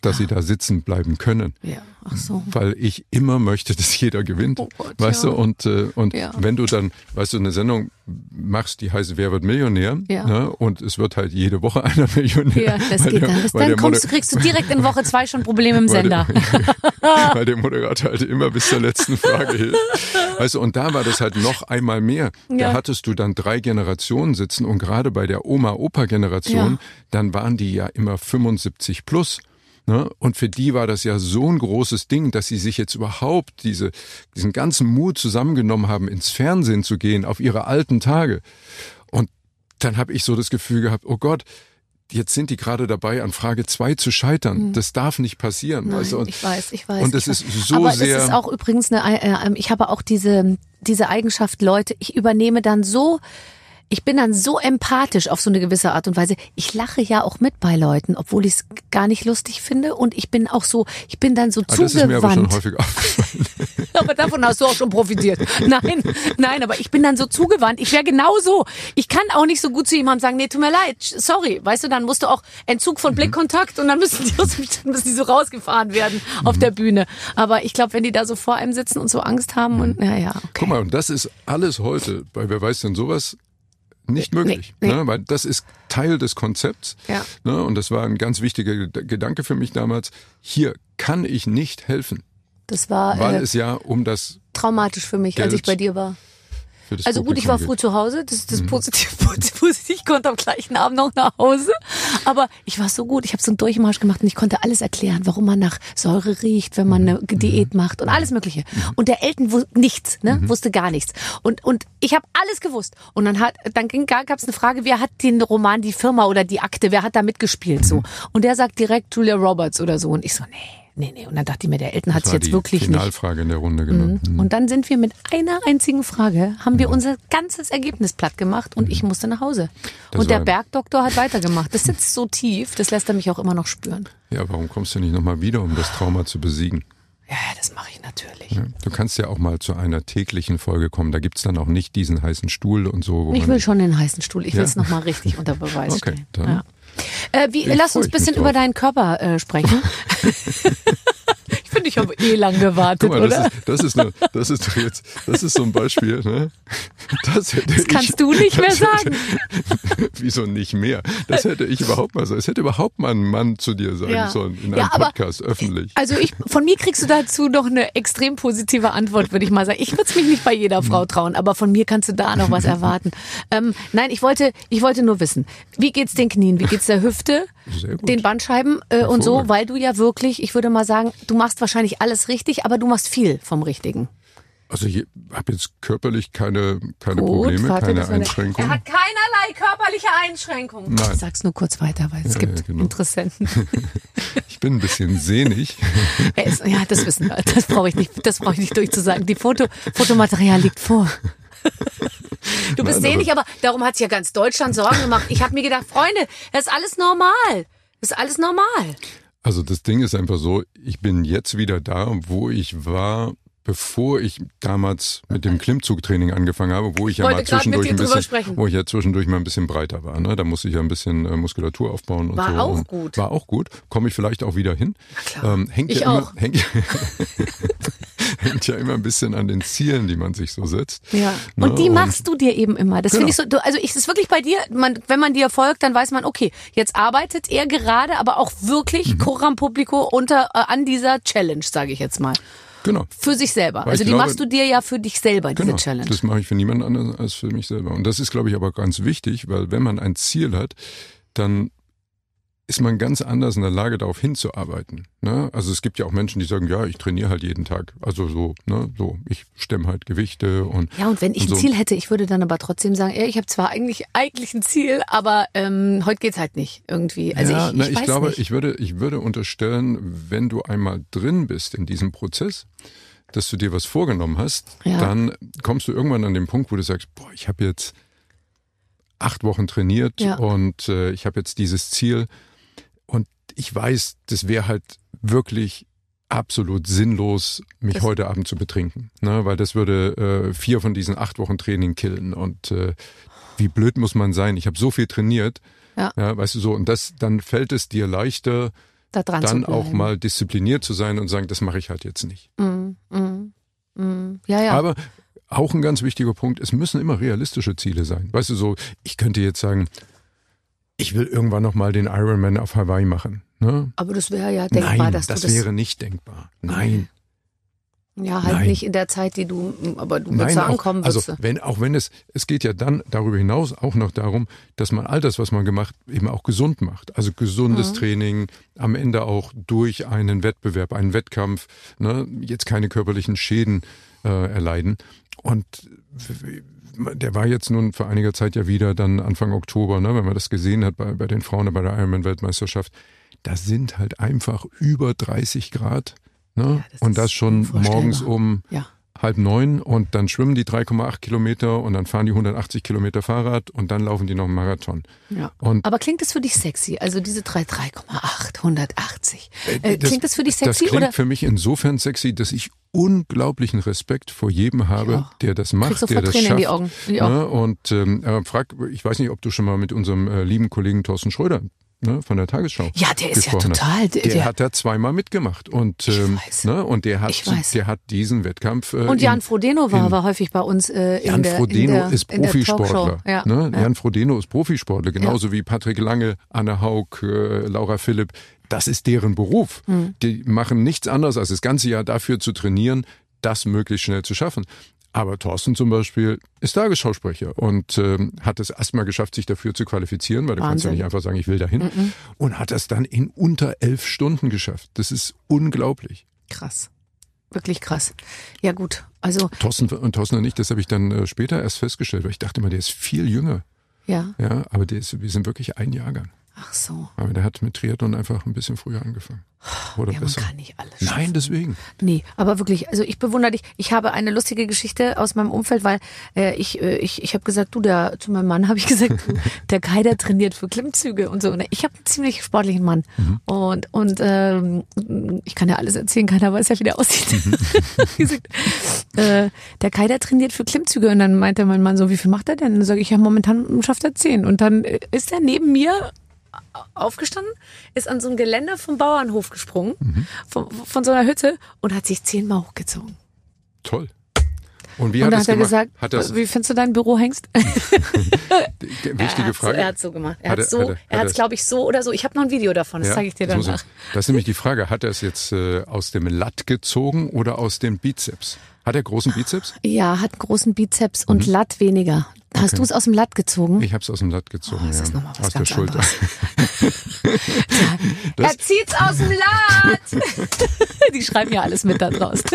dass sie da sitzen bleiben können. Ja, ach so. Weil ich immer möchte, dass jeder gewinnt. Oh Gott, weißt ja. du, und, äh, und Ja. wenn du dann, weißt du, eine Sendung machst, die heißt Wer wird Millionär? Ja. Ne, und es wird halt jede Woche einer Millionär. Ja, das Weil geht der- dann. Bis weil dann der kommst, du- Moder- kriegst du direkt in Woche zwei schon Probleme im weil der- Sender. Weil der Moderator halt immer bis zur letzten Frage hilft. Weißt du, und da war das halt noch einmal mehr. Da Ja. hattest du dann drei Generationen sitzen und gerade bei der Oma-Opa-Generation, Ja. dann waren die ja immer fünfundsiebzig plus. Ne? Und für die war das ja so ein großes Ding, dass sie sich jetzt überhaupt diese, diesen ganzen Mut zusammengenommen haben, ins Fernsehen zu gehen, auf ihre alten Tage. Und dann habe ich so das Gefühl gehabt, oh Gott, jetzt sind die gerade dabei, an Frage zwei zu scheitern. Mhm. Das darf nicht passieren. Nein, weißt du? Und, ich weiß, ich weiß. und es ich weiß. ist so aber sehr... es ist auch übrigens eine, äh, ich habe auch diese, diese Eigenschaft, Leute, ich übernehme dann so, ich bin dann so empathisch auf so eine gewisse Art und Weise. Ich lache ja auch mit bei Leuten, obwohl ich es gar nicht lustig finde. Und ich bin auch so, ich bin dann so Ah, das ist mir aber schon zugewandt. häufig aufgefallen. Aber davon hast du auch schon profitiert. Nein, nein, aber ich bin dann so zugewandt. Ich wäre genauso. Ich kann auch nicht so gut zu jemandem sagen, nee, tut mir leid, sorry. Weißt du, dann musst du auch Entzug von Blickkontakt und dann müssen die, aus, dann müssen die so rausgefahren werden auf der Bühne. Aber ich glaube, wenn die da so vor einem sitzen und so Angst haben und, ja, ja, okay. Guck mal, und das ist alles heute, bei Wer weiß denn sowas, nicht möglich. Nee, nee. Ne? Weil das ist Teil des Konzepts. Ja. Ne? Und das war ein ganz wichtiger Ged- Gedanke für mich damals. Hier kann ich nicht helfen, Das war weil äh, es ja um das traumatisch für mich, als Geld ich bei dir war. für das Also gut, ich war früh Publikum zu Hause, das ist Mhm. das Positive. Positiv. Ich konnte am gleichen Abend noch nach Hause. Aber ich war so gut, ich habe so einen Durchmarsch gemacht und ich konnte alles erklären, warum man nach Säure riecht, wenn man eine Mhm. Diät macht und alles Mögliche. Und der Elton wusste nichts, ne? Mhm. wusste gar nichts. Und und ich habe alles gewusst. Und dann hat dann gab es eine Frage, wer hat den Roman, die Firma oder die Akte, wer hat da mitgespielt so? Mhm. Und der sagt direkt Julia Roberts oder so. Und ich so, nee. Nee, nee. Und dann dachte ich mir, der Elton hat Das es war jetzt die wirklich nicht. Finalfrage in der Runde, genau. Mhm. Und dann sind wir mit einer einzigen Frage, haben wir unser ganzes Ergebnis platt gemacht und ich musste nach Hause. Das und der war- Bergdoktor hat weitergemacht. Das sitzt so tief, das lässt er mich auch immer noch spüren. Ja, warum kommst du nicht nochmal wieder, um das Trauma zu besiegen? Ja, das mache ich natürlich. Ja, du kannst ja auch mal zu einer täglichen Folge kommen. Da gibt's dann auch nicht diesen heißen Stuhl und so. Wo Ich man will schon den heißen Stuhl. Ich will Ja. es nochmal richtig unter Beweis Okay, stellen. dann- Ja. Äh, wie, Ich lass freu uns ein ich mich bisschen drauf. über deinen Körper äh, sprechen. Ich finde, ich habe eh lang gewartet, Guck mal, oder? das ist, das ist, eine, das ist doch jetzt, das ist so ein Beispiel, ne? Das hätte Das kannst ich, du nicht mehr das sagen. Hätte, wieso nicht mehr? Das hätte ich überhaupt mal sagen. Es hätte überhaupt mal ein Mann zu dir sagen Ja. sollen, in Ja, einem aber- Podcast, öffentlich. Also ich, von mir kriegst du dazu noch eine extrem positive Antwort, würde ich mal sagen. Ich würde es mich nicht bei jeder Frau trauen, aber von mir kannst du da noch was erwarten. Ähm, nein, ich wollte, ich wollte nur wissen, wie geht's den Knien, wie geht's der Hüfte, Sehr gut. den Bandscheiben äh, und so, Hervorragend. weil du ja wirklich, ich würde mal sagen, du machst wahrscheinlich alles richtig, aber du machst viel vom Richtigen. Also ich habe jetzt körperlich keine, keine Gut, Probleme, warte, keine das war eine- Einschränkungen. Er hat keinerlei körperliche Einschränkungen. Nein. Ich sag's nur kurz weiter, weil es Ja, gibt ja, genau. Interessenten. Ich bin ein bisschen sehnig. Er ist, ja, das wissen wir. Das brauche ich nicht, das brauche ich nicht durchzusagen. Die Foto, Fotomaterial liegt vor. Du bist Nein, sehnig, aber darum hat sich ja ganz Deutschland Sorgen gemacht. Ich habe mir gedacht, Freunde, das ist alles normal. Das ist alles normal. Also das Ding ist einfach so, ich bin jetzt wieder da, wo ich war, bevor ich damals mit dem Klimmzugtraining angefangen habe, wo ich ja wollte mal gerade zwischendurch mit ein dir drüber bisschen, sprechen. wo ich ja zwischendurch mal ein bisschen breiter war. Ne? Da musste ich ja ein bisschen äh, Muskulatur aufbauen und War so. auch und gut. War auch gut. Komme ich vielleicht auch wieder hin. klar. Ähm, hängt Ich ja auch. Immer, hängt, hängt ja immer ein bisschen an den Zielen, die man sich so setzt. Ja. Ne? Und die machst du dir eben immer. Das Genau. finde ich so, du, also ich, das ist wirklich bei dir, man, wenn man dir folgt, dann weiß man, okay, jetzt arbeitet er gerade, aber auch wirklich Mhm. Coram Publico unter, äh, an dieser Challenge, sage ich jetzt mal. Genau. Für sich selber. Weil Also ich die glaube- machst du dir ja für dich selber, diese Genau, Challenge. das mache ich für niemand anderen als für mich selber. Und das ist, glaube ich, aber ganz wichtig, weil wenn man ein Ziel hat, dann ist man ganz anders in der Lage, darauf hinzuarbeiten. Ne? Also es gibt ja auch Menschen, die sagen, ja, ich trainiere halt jeden Tag. Also so, ne, so, ich stemme halt Gewichte und Ja, und wenn ich und ein so. Ziel hätte, ich würde dann aber trotzdem sagen, ja, ich habe zwar eigentlich eigentlich ein Ziel, aber ähm, heute geht's halt nicht irgendwie. Also ja, ich, na, ich, ich weiß glaube, nicht. ich würde, ich würde unterstellen, wenn du einmal drin bist in diesem Prozess, dass du dir was vorgenommen hast, Ja. dann kommst du irgendwann an den Punkt, wo du sagst, boah, ich habe jetzt acht Wochen trainiert Ja. und äh, ich habe jetzt dieses Ziel und ich weiß, das wäre halt wirklich absolut sinnlos, mich Das- heute Abend zu betrinken, ne? Weil das würde äh, vier von diesen acht Wochen Training killen und äh, wie blöd muss man sein? Ich habe so viel trainiert, Ja. ja, weißt du so, und das, dann fällt es dir leichter, da dran dann zu bleiben. auch mal diszipliniert zu sein und sagen, das mache ich halt jetzt nicht. Mm, mm, mm. Ja, ja. Aber auch ein ganz wichtiger Punkt, es müssen immer realistische Ziele sein. Weißt du, so, ich könnte jetzt sagen, ich will irgendwann noch mal den Ironman auf Hawaii machen. Ne? Aber das wäre ja denkbar, Nein, dass das du das... wäre nicht denkbar. Nein. Ja, halt Nein. nicht in der Zeit, die du, aber du Nein, würdest da auch, ankommen. also würdest du. wenn, auch wenn es, es geht ja dann darüber hinaus auch noch darum, dass man all das, was man gemacht, eben auch gesund macht. Also gesundes Mhm. Training, am Ende auch durch einen Wettbewerb, einen Wettkampf, ne, jetzt keine körperlichen Schäden äh, erleiden. Und der war jetzt nun vor einiger Zeit ja wieder dann Anfang Oktober, ne, wenn man das gesehen hat bei, bei den Frauen bei der Ironman-Weltmeisterschaft. Da sind halt einfach über dreißig Grad. Ne? Ja, das und ist das schon unvorstellbar. morgens um Ja. halb neun und dann schwimmen die drei Komma acht Kilometer und dann fahren die hundertachtzig Kilometer Fahrrad und dann laufen die noch einen Marathon. Ja. Und Aber klingt das für dich sexy? Also diese drei Komma acht, hundertachtzig. äh, Äh, klingt das für dich das sexy klingt oder? für mich insofern sexy, dass ich unglaublichen Respekt vor jedem habe, auch. der das Krieg macht, der sofort das Tränen schafft. in die Augen. Ich auch. Ne? Und ähm, äh, frag, ich weiß nicht, ob du schon mal mit unserem äh, lieben Kollegen Thorsten Schröder, ne, von der Tagesschau Ja, der ist ja gesprochen hast. total. Der, Der, der, hat da zweimal mitgemacht und Ich ähm, weiß. ne, und der hat Ich weiß. der hat diesen Wettkampf äh, und Jan in- Frodeno war, in- war häufig bei uns äh, in Jan der Frodeno in der, ist in der Profisportler. Talkshow. Ja. Ne? Ja. Jan Frodeno ist Profisportler, genauso wie Patrick Lange, Anne Haug, äh, Laura Philipp. Das ist deren Beruf. Hm. Die machen nichts anderes, als das ganze Jahr dafür zu trainieren, das möglichst schnell zu schaffen. Aber Thorsten zum Beispiel ist Tagesschausprecher und ähm, hat es erstmal geschafft, sich dafür zu qualifizieren, weil du kannst ja Wahnsinn. nicht einfach sagen, ich will dahin. Mhm. Und hat das dann in unter elf Stunden geschafft. Das ist unglaublich. Krass. Wirklich krass. Ja gut, also Thorsten und Thorsten und ich, das habe ich dann äh, später erst festgestellt, weil ich dachte immer, der ist viel jünger. ja, Ja, aber der ist, wir sind wirklich ein Jahrgang. ach so. Aber der hat mit Triathlon einfach ein bisschen früher angefangen. Oder Ja, man besser. kann nicht alles schaffen. Nein, deswegen. Nee, aber wirklich, also ich bewundere dich. Ich habe eine lustige Geschichte aus meinem Umfeld, weil äh, ich äh, ich ich habe gesagt, du, der zu meinem Mann habe ich gesagt, du, der Kai, der trainiert für Klimmzüge und so. Und ich habe einen ziemlich sportlichen Mann Mhm. und und ähm, ich kann ja alles erzählen, keiner weiß ja, wie der aussieht. Mhm. gesagt, äh, der Kai, der trainiert für Klimmzüge und dann meinte mein Mann so, wie viel macht er denn? Und dann sage ich, ja, momentan schafft er zehn. Und dann äh, ist er neben mir aufgestanden, ist an so ein Geländer vom Bauernhof gesprungen, Mhm. von, von so einer Hütte und hat sich zehnmal hochgezogen. Toll. Und wie Und hat dann er hat er gemacht? gesagt, hat er's, wie findest du dein Bürohengst? wichtige er Frage. So, er hat so gemacht. Er Hat hat er- so, hat er- er hat hat er's- es, glaube ich, so oder so. Ich habe noch ein Video davon, das Ja, zeige ich dir das muss danach. er- Das ist nämlich die Frage, hat er es jetzt äh, aus dem Latt gezogen oder aus dem Bizeps? Hat er großen Bizeps? Ja, hat einen großen Bizeps und Latt weniger. Hast Okay. du es aus dem Latt gezogen? Ich habe es aus dem Latt gezogen, Oh, das ja. ist noch mal was aus ganz der Schulter. er zieht's aus dem Latt! Die schreiben ja alles mit da draußen.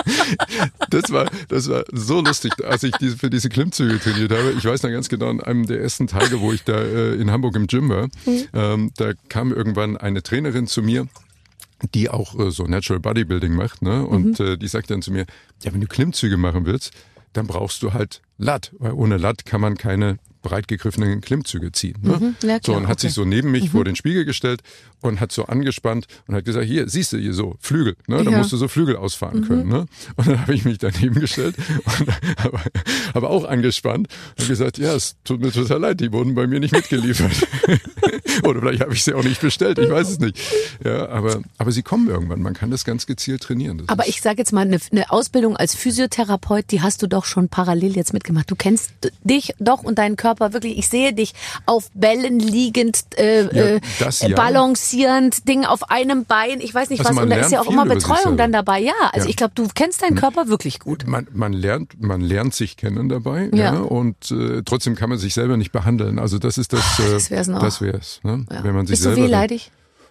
Das war, das war so lustig, als ich diese, für diese Klimmzüge trainiert habe. Ich weiß noch ganz genau, an einem der ersten Tage, wo ich da äh, in Hamburg im Gym war, ähm, da kam irgendwann eine Trainerin zu mir, die auch äh, so Natural Bodybuilding macht, ne? Und äh, die sagt dann zu mir, ja, wenn du Klimmzüge machen willst, dann brauchst du halt Latt, weil ohne Latt kann man keine breit gegriffenen Klimmzüge ziehen. Ne? Mhm, ja, so, klar, und hat okay. sich so neben mich vor den Spiegel gestellt und hat so angespannt und hat gesagt, hier, siehst du hier so, Flügel, ne? Da Ja. musst du so Flügel ausfahren können. Ne? Und dann habe ich mich daneben gestellt und habe, habe auch angespannt und gesagt, ja, es tut mir total leid, die wurden bei mir nicht mitgeliefert. Oder vielleicht habe ich sie auch nicht bestellt, ich weiß es nicht. Ja, aber, aber sie kommen irgendwann, man kann das ganz gezielt trainieren. Das Aber ist- ich sage jetzt mal, eine, eine Ausbildung als Physiotherapeut, die hast du doch schon parallel jetzt mitgemacht. Du kennst dich doch und deinen Körper wirklich. Ich sehe dich auf Bällen liegend, äh, Ja, das äh, ja. balancierend, Ding auf einem Bein, ich weiß nicht Also was. man Und da ist lernt ja auch viel immer über sich Betreuung selber. dann dabei. Ja, also Ja. ich glaube, du kennst deinen Körper wirklich gut. Man, man lernt, man lernt sich kennen dabei, Ja. ja, und äh, trotzdem kann man sich selber nicht behandeln. Also das ist das. Äh, das wär's noch. Das wär's, ne? Ja. Wenn man sich Bist du selber. wehleidig?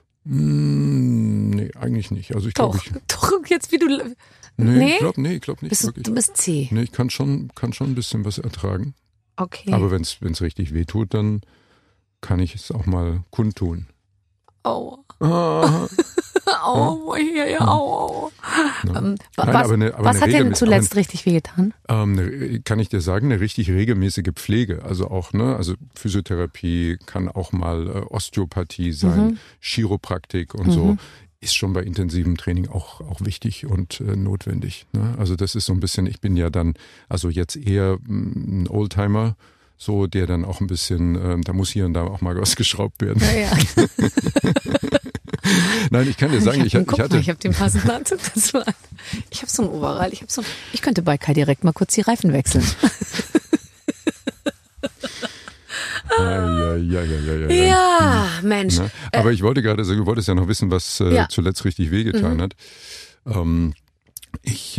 Mm, nee, eigentlich nicht. Also ich Doch, glaube, ich. doch, jetzt wie du... Nee, Nee? ich glaube, nee, ich glaube nicht Bist du, wirklich. du bist zäh. Nee, ich kann schon, kann schon ein bisschen was ertragen. Okay. Aber wenn es richtig weh tut, dann kann ich es auch mal kundtun. Au. Ah, Au, ja, ja, au, au. ne? Ähm, Nein, was aber eine- aber was eine hat dir Regel- zuletzt richtig wehgetan? Ähm, ne, kann ich dir sagen, eine richtig regelmäßige Pflege. Also auch, ne, also Physiotherapie kann auch mal äh, Osteopathie sein, Mhm. Chiropraktik und so. Ist schon bei intensivem Training auch, auch wichtig und äh, notwendig. Ne? Also das ist so ein bisschen, ich bin ja dann, also jetzt eher mh, ein Oldtimer, so der dann auch ein bisschen, ähm, da muss hier und da auch mal was geschraubt werden. Ja, ja. Nein, ich kann dir sagen, ich, ich, Guck ich hatte... mal, ich habe den passenden Anzug dazu an. Ich habe so ein Overall. Ich, hab so ein, ich könnte bei Kai direkt mal kurz die Reifen wechseln. Ja, ja, ja, ja, ja, ja. Ja, Mensch. Na, aber ich wollte gerade sagen, du wolltest ja noch wissen, was äh, Ja. zuletzt richtig wehgetan Mhm. hat. Ähm, ich äh,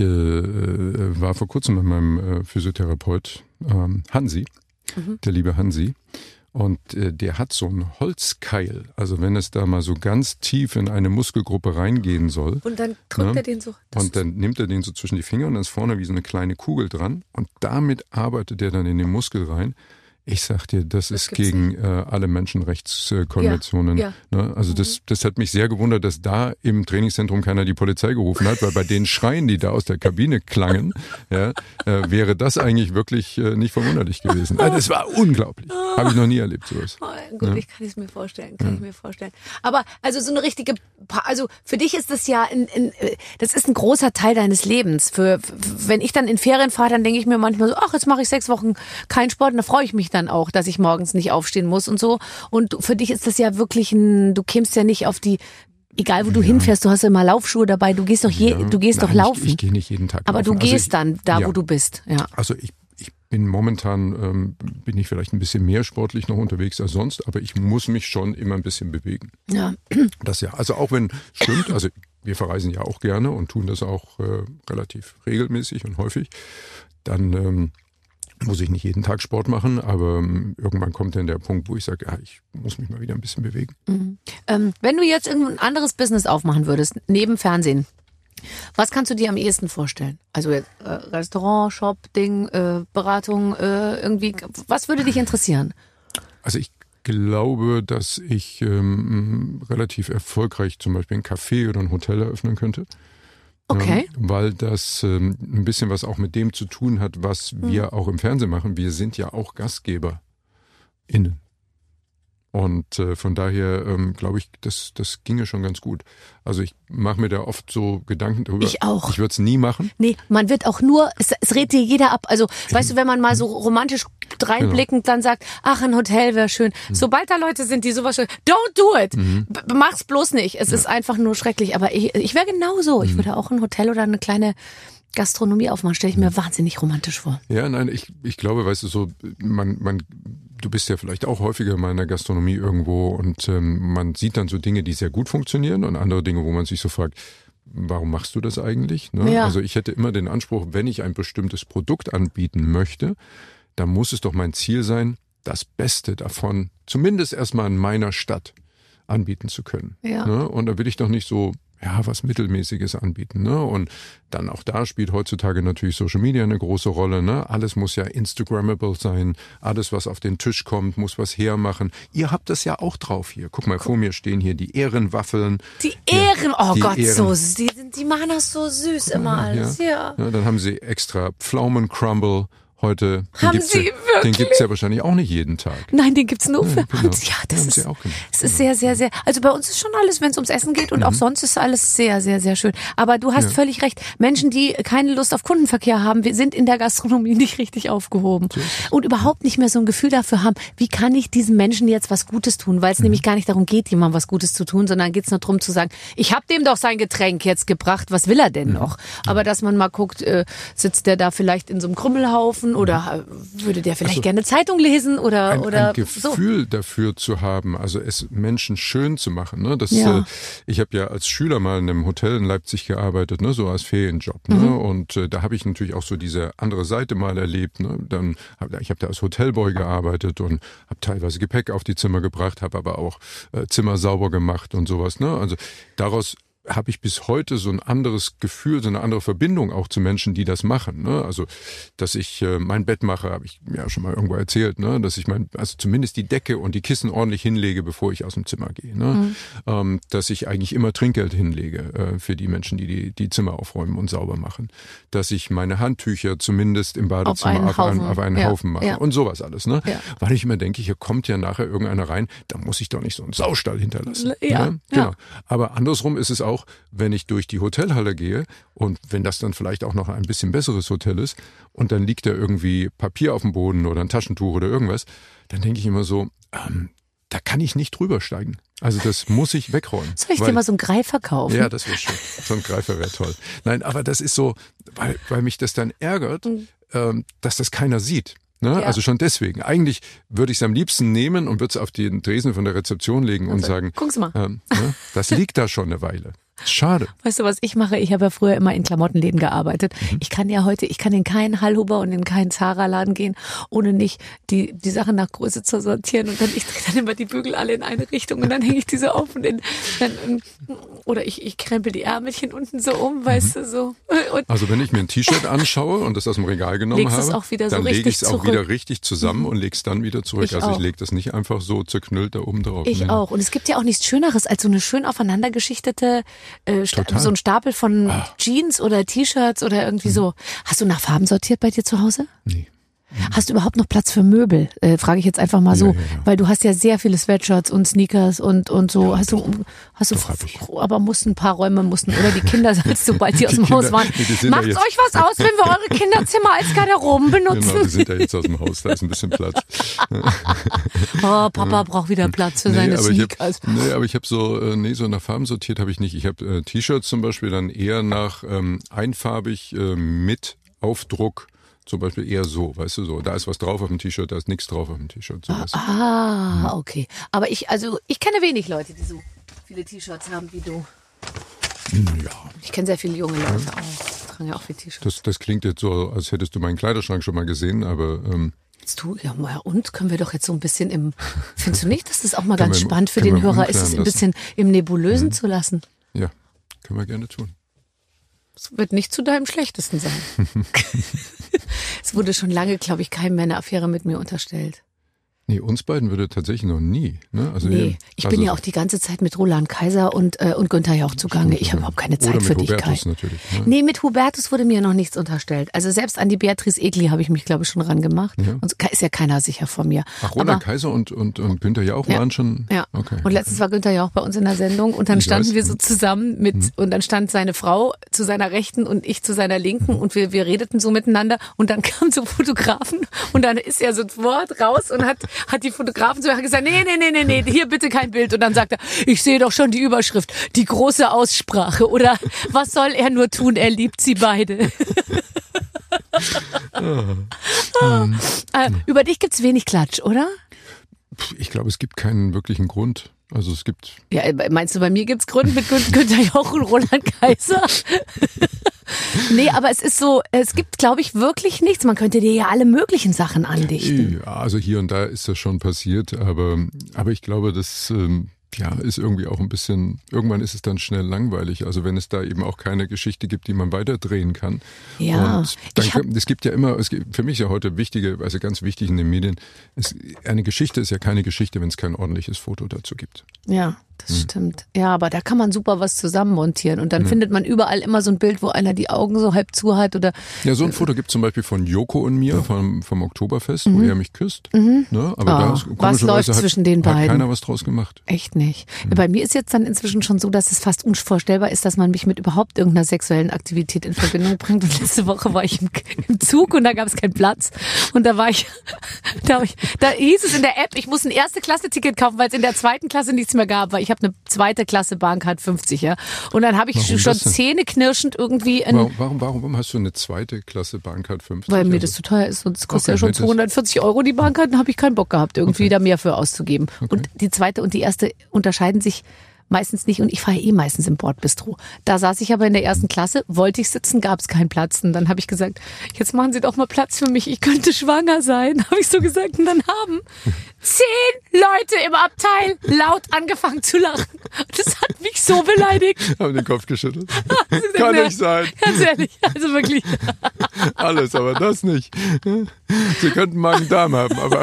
war vor kurzem mit meinem äh, Physiotherapeut ähm, Hansi, Mhm. der liebe Hansi. Und äh, der hat so einen Holzkeil. Also wenn es da mal so ganz tief in eine Muskelgruppe reingehen soll. Und dann drückt Ja. er den so. Das Und dann nimmt er den so zwischen die Finger und dann ist vorne wie so eine kleine Kugel dran. Und damit arbeitet er dann in den Muskel rein. Ich sag dir, das, Das ist gibt's gegen äh, alle Menschenrechtskonventionen. Ja, Ne? Also das, das hat mich sehr gewundert, dass da im Trainingszentrum keiner die Polizei gerufen hat, weil bei den Schreien, die da aus der Kabine klangen, ja, äh, wäre das eigentlich wirklich äh, nicht verwunderlich gewesen. Also das war unglaublich. Habe ich noch nie erlebt, sowas. Oh, gut, Ja. ich kann es mir vorstellen, kann ich mir vorstellen. Aber also so eine richtige, Pa- also für dich ist das ja, ein, ein, äh, das ist ein großer Teil deines Lebens. Für, wenn ich dann in Ferien fahre, dann denke ich mir manchmal so, ach, jetzt mache ich sechs Wochen keinen Sport, und da freue ich mich dann auch, dass ich morgens nicht aufstehen muss und so. Und für dich ist das ja wirklich ein, du kämst ja nicht auf die, egal wo du hinfährst, du hast ja immer Laufschuhe dabei, du gehst doch je, Ja. du gehst Nein, doch laufen. Ich, ich gehe nicht jeden Tag Aber laufen. du gehst also ich, dann da, ja. wo du bist, ja. Also ich, ich bin momentan, ähm, bin ich vielleicht ein bisschen mehr sportlich noch unterwegs als sonst, aber ich muss mich schon immer ein bisschen bewegen. Ja. Das ja, also auch wenn stimmt, also wir verreisen ja auch gerne und tun das auch äh, relativ regelmäßig und häufig, dann ähm, muss ich nicht jeden Tag Sport machen, aber ähm, irgendwann kommt dann der Punkt, wo ich sage, ja, ich muss mich mal wieder ein bisschen bewegen. Mhm. Ähm, wenn du jetzt irgendein anderes Business aufmachen würdest, neben Fernsehen, was kannst du dir am ehesten vorstellen? Also äh, Restaurant, Shop, Ding, äh, Beratung, äh, irgendwie, was würde dich interessieren? Also ich glaube, dass ich ähm, relativ erfolgreich zum Beispiel ein Café oder ein Hotel eröffnen könnte. Okay. Ja, weil das ähm, ein bisschen was auch mit dem zu tun hat, was wir auch im Fernsehen machen. Wir sind ja auch GastgeberInnen. Und äh, von daher ähm, glaube ich, das, das ginge schon ganz gut. Also ich mache mir da oft so Gedanken darüber. Ich auch. Ich würde es nie machen. Nee, man wird auch nur, es, es redet dir jeder ab. Also, weißt du, wenn man mal so romantisch reinblickend dann sagt, ach, ein Hotel wäre schön. Sobald da Leute sind, die sowas schön, don't do it. B- mach's bloß nicht. Es ist einfach nur schrecklich. Aber ich, ich wäre genauso. Ich würde auch ein Hotel oder eine kleine Gastronomie aufmachen. Stelle ich mir wahnsinnig romantisch vor. Ja, nein, ich, ich glaube, weißt du, so, man, man, du bist ja vielleicht auch häufiger mal in der Gastronomie irgendwo und ähm, man sieht dann so Dinge, die sehr gut funktionieren und andere Dinge, wo man sich so fragt, warum machst du das eigentlich? Ne? Ja. Also ich hätte immer den Anspruch, wenn ich ein bestimmtes Produkt anbieten möchte, dann muss es doch mein Ziel sein, das Beste davon, zumindest erstmal in meiner Stadt, anbieten zu können. Ja. Ne? Und da will ich doch nicht so, ja, was Mittelmäßiges anbieten. Ne? Und dann auch da spielt heutzutage natürlich Social Media eine große Rolle. Ne? Alles muss ja Instagrammable sein. Alles, was auf den Tisch kommt, muss was hermachen. Ihr habt das ja auch drauf hier. Guck mal, vor mir stehen hier die Ehrenwaffeln. Die Ehren, oh die Gott, Ehren. so, die, sind- die machen das so süß immer alles, ja. Ja, dann haben sie extra Pflaumencrumble heute. Den Haben gibt's sie ja, wirklich? Den gibt's ja wahrscheinlich auch nicht jeden Tag. Nein, den gibt's nur für genau. uns. Ja, das Ja, haben ist, sie auch gemacht. es ist sehr, sehr, sehr, also bei uns ist schon alles, wenn es ums Essen geht und auch sonst ist alles sehr, sehr, sehr schön. Aber du hast Ja. völlig recht. Menschen, die keine Lust auf Kundenverkehr haben, wir sind in der Gastronomie nicht richtig aufgehoben und überhaupt nicht mehr so ein Gefühl dafür haben, wie kann ich diesen Menschen jetzt was Gutes tun, weil es nämlich gar nicht darum geht, jemandem was Gutes zu tun, sondern geht es nur darum zu sagen, ich habe dem doch sein Getränk jetzt gebracht, was will er denn noch? Aber dass man mal guckt, äh, sitzt der da vielleicht in so einem Krümmelhaufen oder äh, würde der vielleicht Also, gerne Zeitung lesen oder ein, oder ein Gefühl dafür zu haben, also es Menschen schön zu machen. Ne? Das, Ja. äh, ich habe ja als Schüler mal in einem Hotel in Leipzig gearbeitet, ne? So als Ferienjob. Ne? Und äh, da habe ich natürlich auch so diese andere Seite mal erlebt. Ne? Dann hab, ich habe da als Hotelboy gearbeitet und habe teilweise Gepäck auf die Zimmer gebracht, habe aber auch äh, Zimmer sauber gemacht und sowas. Ne? Also daraus habe ich bis heute so ein anderes Gefühl, so eine andere Verbindung auch zu Menschen, die das machen. Ne? Also, dass ich äh, mein Bett mache, habe ich ja schon mal irgendwo erzählt, ne? Dass ich mein, also zumindest die Decke und die Kissen ordentlich hinlege, bevor ich aus dem Zimmer gehe. Ne? Mhm. Ähm, dass ich eigentlich immer Trinkgeld hinlege äh, für die Menschen, die, die die Zimmer aufräumen und sauber machen. Dass ich meine Handtücher zumindest im Badezimmer einen auf einen, Haufen. auf einen Ja, Haufen mache ja. und sowas alles. Ne? Ja. Weil ich immer denke, hier kommt ja nachher irgendeiner rein, da muss ich doch nicht so einen Saustall hinterlassen. Ja, ne? Genau. ja. Aber andersrum ist es auch, wenn ich durch die Hotelhalle gehe und wenn das dann vielleicht auch noch ein bisschen besseres Hotel ist und dann liegt da irgendwie Papier auf dem Boden oder ein Taschentuch oder irgendwas, dann denke ich immer so, ähm, da kann ich nicht drüber steigen. Also das muss ich wegräumen. Soll ich weil, dir mal so einen Greifer kaufen? Ja, das wäre schön. So ein Greifer wäre toll. Nein, aber das ist so, weil, weil mich das dann ärgert, mhm. ähm, dass das keiner sieht. Ne? Ja. Also schon deswegen. Eigentlich würde ich es am liebsten nehmen und würde es auf den Tresen von der Rezeption legen und also, sagen, guck's mal. Ähm, ne? Das liegt da schon eine Weile. Schade. Weißt du, was ich mache? Ich habe ja früher immer in Klamottenläden gearbeitet. Mhm. Ich kann ja heute, ich kann in keinen Hallhuber und in keinen Zara-Laden gehen, ohne nicht die die Sachen nach Größe zu sortieren. Und dann, ich drehe dann immer die Bügel alle in eine Richtung und dann hänge ich diese auf und in, dann, oder ich, ich krempel die Ärmelchen unten so um, weißt mhm. du, so. Und also wenn ich mir ein T-Shirt anschaue und das aus dem Regal genommen habe, auch wieder dann so lege ich es auch zurück. wieder richtig zusammen mhm. und lege es dann wieder zurück. Ich also auch. ich lege das nicht einfach so zerknüllt da oben drauf. Ich nee. auch. Und es gibt ja auch nichts Schöneres als so eine schön aufeinander geschichtete äh, Total. so ein Stapel von Ach. Jeans oder T-Shirts oder irgendwie mhm. so. Hast du nach Farben sortiert bei dir zu Hause? Nee. Hast du überhaupt noch Platz für Möbel? Äh, frage ich jetzt einfach mal so, ja, ja, ja. weil du hast ja sehr viele Sweatshirts und Sneakers und und so. Ja, hast doch. du hast du Doch, hab ich. aber mussten ein paar Räume mussten oder die Kinder, sobald die aus Die dem Kinder, Haus waren. nee, Macht ja euch was aus, wenn wir eure Kinderzimmer als Garderoben benutzen? Genau, die sind ja jetzt aus dem Haus, da ist ein bisschen Platz. Oh, Papa braucht wieder Platz für nee, seine aber Sneakers. Ich hab, nee, aber ich habe so, äh, nee, so nach Farben sortiert habe ich nicht. Ich habe äh, T-Shirts zum Beispiel dann eher nach ähm, einfarbig äh, mit Aufdruck. Zum Beispiel eher so, weißt du, so. Da ist was drauf auf dem T-Shirt, da ist nichts drauf auf dem T-Shirt. So, weißt du? Ah, okay. Aber ich, also, ich kenne wenig Leute, die so viele T-Shirts haben wie du. Ja. Ich kenne sehr viele junge Leute auch. Die tragen ja auch viele T-Shirts. Das, das klingt jetzt so, als hättest du meinen Kleiderschrank schon mal gesehen, aber... Ähm, Jetzt du, ja, und können wir doch jetzt so ein bisschen im, findest du nicht, dass das auch mal Können ganz wir- spannend für können den wir Hörer ist, es ein umklären bisschen im Nebulösen zu lassen? ja, können wir gerne tun. Es wird nicht zu deinem Schlechtesten sein. Es wurde schon lange, glaube ich, keinem mehr eine Affäre mit mir unterstellt. Nee, uns beiden würde tatsächlich noch nie. Ne? Also Nee, ihr- ich also, bin ja auch die ganze Zeit mit Roland Kaiser und, äh, und Günther Jauch zugange. Ich habe überhaupt keine Zeit Oder für mit dich, Kai. Hubertus natürlich. Ne? Nee, mit Hubertus wurde mir noch nichts unterstellt. Also selbst an die Beatrice Egli habe ich mich, glaube ich, schon rangemacht. Ja. Und so ist ja keiner sicher von mir. Ach, Roland Aber- Kaiser und, und, und Günther Jauch Ja. waren schon... Ja. Okay. Und letztens war Günther Jauch bei uns in der Sendung und dann Ich standen weiß. wir so zusammen mit, Mhm. und dann stand seine Frau zu seiner Rechten und ich zu seiner Linken und wir, wir redeten so miteinander und dann kamen so Fotografen und dann ist er sofort raus und hat, hat die Fotografen so gesagt, nee, nee, nee, nee, nee, hier bitte kein Bild. Und dann sagt er, ich sehe doch schon die Überschrift, die große Aussprache oder was soll er nur tun, er liebt sie beide. äh, über dich gibt's wenig Klatsch, oder? Puh, ich glaube, es gibt keinen wirklichen Grund. Also es gibt... Ja, meinst du, bei mir gibt's Gründe mit Gün- Günther Jauch und Roland Kaiser? Nee, aber es ist so, es gibt, glaube ich, wirklich nichts. Man könnte dir ja alle möglichen Sachen andichten. Ja, also hier und da ist das schon passiert, aber, aber ich glaube, das ähm, ja, ist irgendwie auch ein bisschen, irgendwann ist es dann schnell langweilig. Also wenn es da eben auch keine Geschichte gibt, die man weiterdrehen kann. Ja, Und dann, ich hab- es gibt ja immer, es gibt, für mich ist ja heute wichtige, also ganz wichtig in den Medien, es, eine Geschichte ist ja keine Geschichte, wenn es kein ordentliches Foto dazu gibt. Ja, das stimmt. Ja, aber da kann man super was zusammenmontieren und dann findet man überall immer so ein Bild, wo einer die Augen so halb zu hat oder Ja, so ein Foto gibt es zum Beispiel von Joko und mir vom, vom Oktoberfest, wo er mich küsst. Ne? Aber Oh, da ist, was komischerweise läuft hat, zwischen den hat beiden? keiner was draus gemacht. echt nicht. Bei mir ist jetzt dann inzwischen schon so, dass es fast unvorstellbar ist, dass man mich mit überhaupt irgendeiner sexuellen Aktivität in Verbindung bringt. Und letzte Woche war ich im, im Zug und da gab es keinen Platz. Und da war ich, da, war ich, da hieß es in der App, ich muss ein Erste-Klasse-Ticket kaufen, weil es in der zweiten Klasse nichts mehr gab, weil ich habe eine zweite Klasse Bahncard fünfzig, ja. Und dann habe ich Warum schon das denn? zähneknirschend irgendwie in, Warum, warum, warum, warum hast du eine zweite Klasse Bahncard fünfzig? weil mir Also- das zu teuer ist und es kostet Okay, ja schon nee, das- zweihundertvierzig Euro die Bahncard, dann habe ich keinen Bock gehabt, irgendwie da mehr für auszugeben. Und die zweite und die erste unterscheiden sich meistens nicht und ich fahre eh meistens im Bordbistro. Da saß ich aber in der ersten Klasse, wollte ich sitzen, gab es keinen Platz. Und dann habe ich gesagt, jetzt machen Sie doch mal Platz für mich, ich könnte schwanger sein. Habe ich so gesagt und dann haben zehn Leute im Abteil laut angefangen zu lachen. Das hat mich so beleidigt. Haben den Kopf geschüttelt. Ich Kann sag, nicht sein. Ganz ehrlich, also wirklich. Alles, aber das nicht. Sie könnten Magen-Darm haben, aber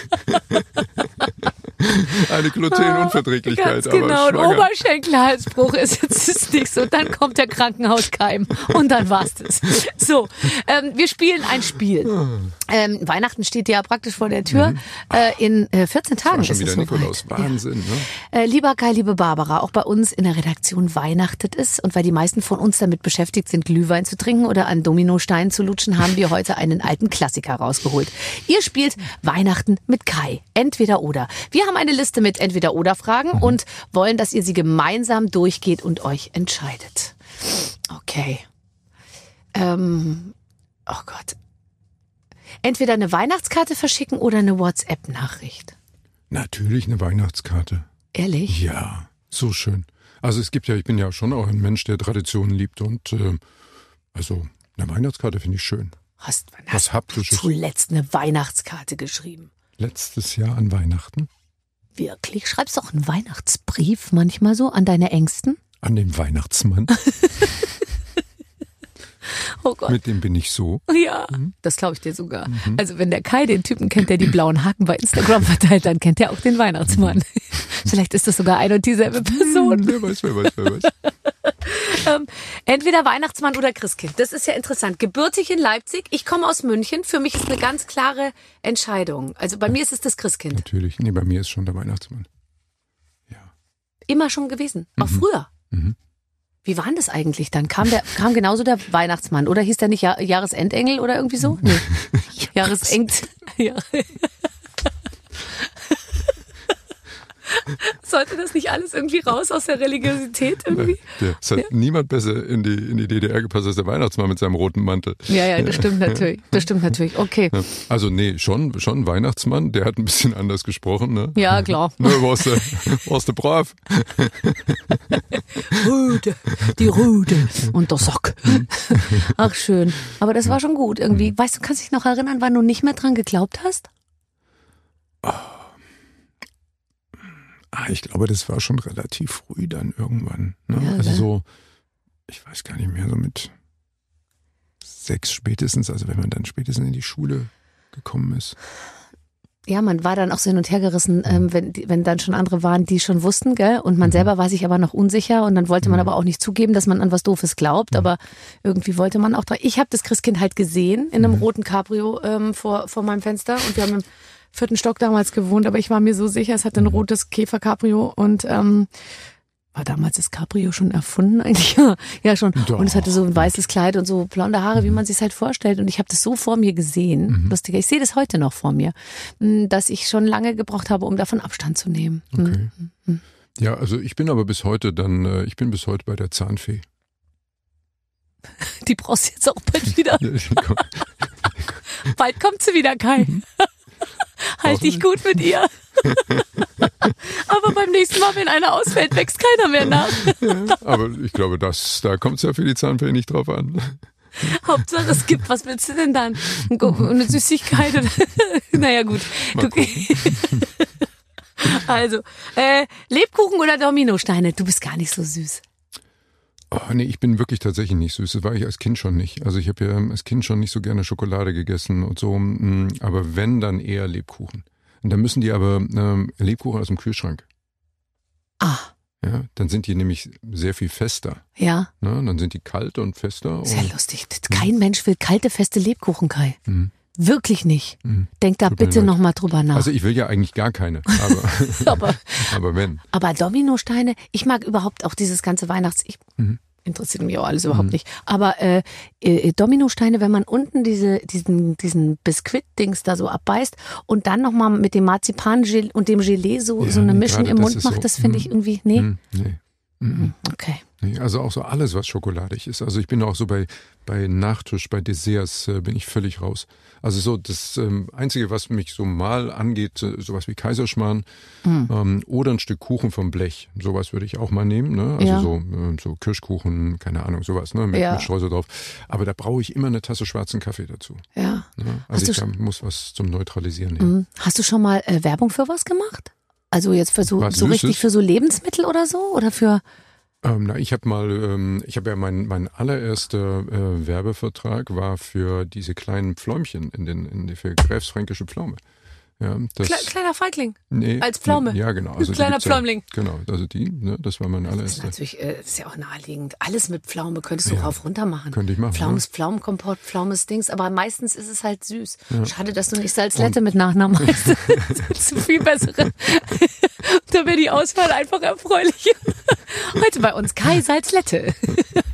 eine Glutenunverträglichkeit. Ganz genau, aber ein schwanger. Oberschenkelhalsbruch ist jetzt ist nicht so. Dann kommt der Krankenhauskeim und dann war's das. So, ähm, wir spielen ein Spiel. Ähm, Weihnachten steht ja praktisch vor der Tür. Äh, in äh, vierzehn Tagen War schon ist wieder es Nikolaus. soweit. Wahnsinn, ne? Äh, lieber Kai, liebe Barbara, auch bei uns in der Redaktion weihnachtet es. Und weil die meisten von uns damit beschäftigt sind, Glühwein zu trinken oder an Dominosteinen zu lutschen, haben wir heute einen alten Klassiker rausgeholt. Ihr spielt Weihnachten mit Kai. Entweder oder. Wir haben eine Liste Liste mit Entweder-Oder-Fragen Mhm. und wollen, dass ihr sie gemeinsam durchgeht und euch entscheidet. Okay. Ähm, oh Gott. Entweder eine Weihnachtskarte verschicken oder eine WhatsApp-Nachricht. Natürlich eine Weihnachtskarte. Ehrlich? Ja, so schön. Also es gibt ja, ich bin ja schon auch ein Mensch, der Traditionen liebt und äh, also eine Weihnachtskarte finde ich schön. Hast, wann Was hast Haptisches. du zuletzt eine Weihnachtskarte geschrieben? Letztes Jahr an Weihnachten Wirklich? Schreibst du auch einen Weihnachtsbrief manchmal so an deine Ängsten? an den Weihnachtsmann. Oh Gott. Mit dem bin ich so. Ja, das glaube ich dir sogar. Also wenn der Kai den Typen kennt, der die blauen Haken bei Instagram verteilt, dann kennt er auch den Weihnachtsmann. Vielleicht ist das sogar ein und dieselbe Person. Wer weiß, wer weiß, wer weiß. Ähm, entweder Weihnachtsmann oder Christkind. Das ist ja interessant. Gebürtig in Leipzig. Ich komme aus München. Für mich ist eine ganz klare Entscheidung. Also bei mir ist es das Christkind. Natürlich. Nee, bei mir ist schon der Weihnachtsmann. Ja. Immer schon gewesen. Auch früher. Mhm. Wie war denn das eigentlich dann? Kam der, kam genauso der Weihnachtsmann? Oder hieß der nicht Jahr, Jahresendengel oder irgendwie so? Nee. Jahreseng... Ja. Sollte das nicht alles irgendwie raus aus der Religiosität irgendwie? Der, es hat niemand besser in die, in die D D R gepasst als der Weihnachtsmann mit seinem roten Mantel. Ja, ja, das stimmt natürlich. Das stimmt natürlich. Okay. Ja. Also nee, schon, schon ein Weihnachtsmann, der hat ein bisschen anders gesprochen, ne? Ja, klar. Ne, warst du, warst du brav? Rüde, die Rüde und der Sock. Ach, schön. Aber das war schon gut irgendwie. Weißt du, kannst dich noch erinnern, wann du nicht mehr dran geglaubt hast? Ah, ich glaube, das war schon relativ früh dann irgendwann. Ne? Ja, also ne? so, ich weiß gar nicht mehr, so mit sechs spätestens, also wenn man dann spätestens in die Schule gekommen ist. Ja, man war dann auch so hin und her gerissen, ähm, wenn, die- wenn dann schon andere waren, die schon wussten, gell? Und man selber war sich aber noch unsicher und dann wollte man aber auch nicht zugeben, dass man an was Doofes glaubt, aber irgendwie wollte man auch dran. Ich habe das Christkind halt gesehen in einem roten Cabrio ähm, vor, vor meinem Fenster und wir haben im vierten Stock damals gewohnt, aber ich war mir so sicher, es hatte ein rotes Käfer-Cabrio und ähm, war damals das Cabrio schon erfunden eigentlich? Ja, ja schon. Doch. Und es hatte so ein weißes Kleid und so blonde Haare, wie man sich halt vorstellt. Und ich habe das so vor mir gesehen, lustiger, ich sehe das heute noch vor mir, m, dass ich schon lange gebraucht habe, um davon Abstand zu nehmen. Okay. Ja, also ich bin aber bis heute dann, äh, ich bin bis heute bei der Zahnfee. Die brauchst du jetzt auch bald wieder. Ja, ich komm- Bald kommt sie wieder, Kai. Halt dich gut mit ihr. Aber beim nächsten Mal, wenn einer ausfällt, wächst keiner mehr nach. aber ich glaube, das, da kommt es ja für die Zahnfee nicht drauf an. Hauptsache es gibt, was willst du denn dann? Ein Gu- Eine Süßigkeit? Oder? Naja, gut. Mal Du, also, äh, Lebkuchen oder Dominosteine? Du bist gar nicht so süß. Oh, nee, ich bin wirklich tatsächlich nicht süß. Das war ich als Kind schon nicht. Also ich habe ja als Kind schon nicht so gerne Schokolade gegessen und so. mm, Aber wenn, dann eher Lebkuchen. Und dann müssen die aber ähm, Lebkuchen aus dem Kühlschrank. Ah, Ja, dann sind die nämlich sehr viel fester. ja. Ne? Dann sind die kalt und fester. Sehr Und, lustig. Kein Mensch will kalte, feste Lebkuchen, Kai. Mhm. Wirklich nicht. Mhm. Denk da Tut mir bitte leid. nochmal drüber nach. Also ich will ja eigentlich gar keine. Aber, aber, aber wenn. aber Dominosteine, ich mag überhaupt auch dieses ganze Weihnachts... Ich, Mhm. interessiert mich auch alles überhaupt nicht. Aber äh, äh, Dominosteine, wenn man unten diese, diesen, diesen Biskuit-Dings da so abbeißt und dann nochmal mit dem Marzipan und dem Gelee so, Ja, so eine nee, Mischung gerade im das Mund ist macht, so, das finde mm. ich irgendwie... Nee? Hm, nee. Mhm. Okay. Nee, also auch so alles, was schokoladig ist. Also ich bin auch so bei, bei Nachtisch, bei Desserts äh, bin ich völlig raus. Also so das ähm, Einzige, was mich so mal angeht, äh, sowas wie Kaiserschmarrn Mhm. ähm, oder ein Stück Kuchen vom Blech. Sowas würde ich auch mal nehmen. Ne? Also Ja. so, äh, so Kirschkuchen, keine Ahnung, sowas ne? mit, Ja. mit Streusel drauf. Aber da brauche ich immer eine Tasse schwarzen Kaffee dazu. Ja. Ne? Hast Also ich du da muss was zum Neutralisieren nehmen. Mhm. Hast du schon mal äh, Werbung für was gemacht? Also jetzt für so, Was so richtig Süßes? für so Lebensmittel oder so? Oder für... Ähm, na, ich habe mal, ähm, ich habe ja mein mein allererster äh, Werbevertrag war für diese kleinen Pfläumchen in den in die für Gräfsfränkische Pflaume. Ja, das, Kle kleiner Feigling. nee, als Pflaume. Ja, genau. Also die Kleiner gibt's ja- Pfläumling. Genau, also die, ne, das war mein Das ist allererster. natürlich, äh, ist ja auch naheliegend. Alles mit Pflaume könntest du Ja. rauf runter machen. Könnte ich machen, Pflaumes, Pflaumenkompott, Pflaumes Dings, aber meistens ist es halt süß. Schade, dass du nicht Salzlette mit Nachnamen heißt. Das ist viel bessere. Da wäre die Auswahl einfach erfreulich. Heute bei uns Kai Salzlette.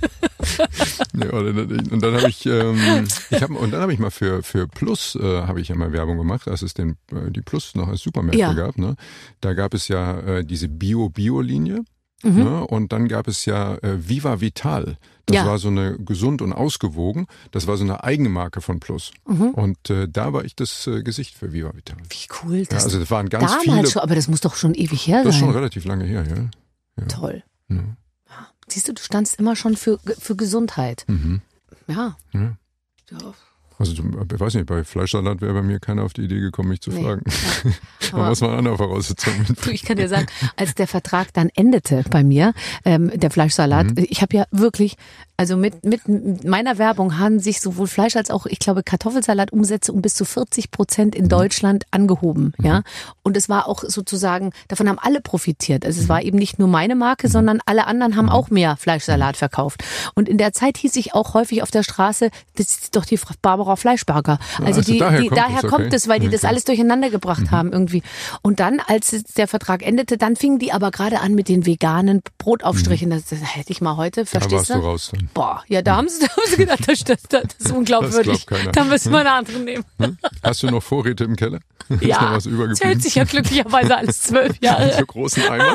Ja, und dann habe ich, ähm, ich hab, und dann habe ich mal für für Plus äh, habe ich ja mal Werbung gemacht, als es den äh, die Plus noch als Supermärkte Ja. gab. Ne? Da gab es ja äh, diese Bio-Bio-Linie. Mhm. Ne? Und dann gab es ja äh, Viva Vital. Das Ja. war so eine gesund und ausgewogen. Das war so eine eigene Marke von Plus. Mhm. Und äh, da war ich das äh, Gesicht für Viva Vital. Wie cool Ja, das also das waren ganz damals viele. schon, aber das muss doch schon ewig her Das ist sein. schon relativ lange her, ja. Ja. Toll. Ja. Siehst du, du standst immer schon für, für Gesundheit. Mhm. Ja. Ja. Ja. Also zum- ich weiß nicht, bei Fleischsalat wäre bei mir keiner auf die Idee gekommen, mich zu Nee. fragen. Da Aber- muss man andere Voraussetzungen Du, mitbringen. ich kann dir sagen, als der Vertrag dann endete bei mir, ähm, der Fleischsalat, Mhm. ich habe ja wirklich, also mit, mit meiner Werbung haben sich sowohl Fleisch als auch, ich glaube, Kartoffelsalat-Umsätze um bis zu vierzig Prozent in Deutschland angehoben, Mhm. ja. Und es war auch sozusagen, davon haben alle profitiert. Also es Mhm. war eben nicht nur meine Marke, sondern alle anderen haben auch mehr Fleischsalat verkauft. Und in der Zeit hieß ich auch häufig auf der Straße, das ist doch die Frau Barbara Fleischberger. Also, also die, daher die, kommt daher es, kommt okay. es, weil die das Okay. alles durcheinander gebracht haben irgendwie. Und dann, als es- der Vertrag endete, dann fingen die aber gerade an mit den veganen Brotaufstrichen. Das, das hätte ich mal heute, Da verstehst warst du? du raus dann. Boah, ja, da haben sie, da haben sie gedacht, das, das, das ist unglaubwürdig. Das glaubt keiner. Da müssen wir eine andere nehmen. Hm? Hast du noch Vorräte im Keller? Ist noch Ja, was das übergeblieben? hält sich ja glücklicherweise alles zwölf Jahre. So großen Eimern?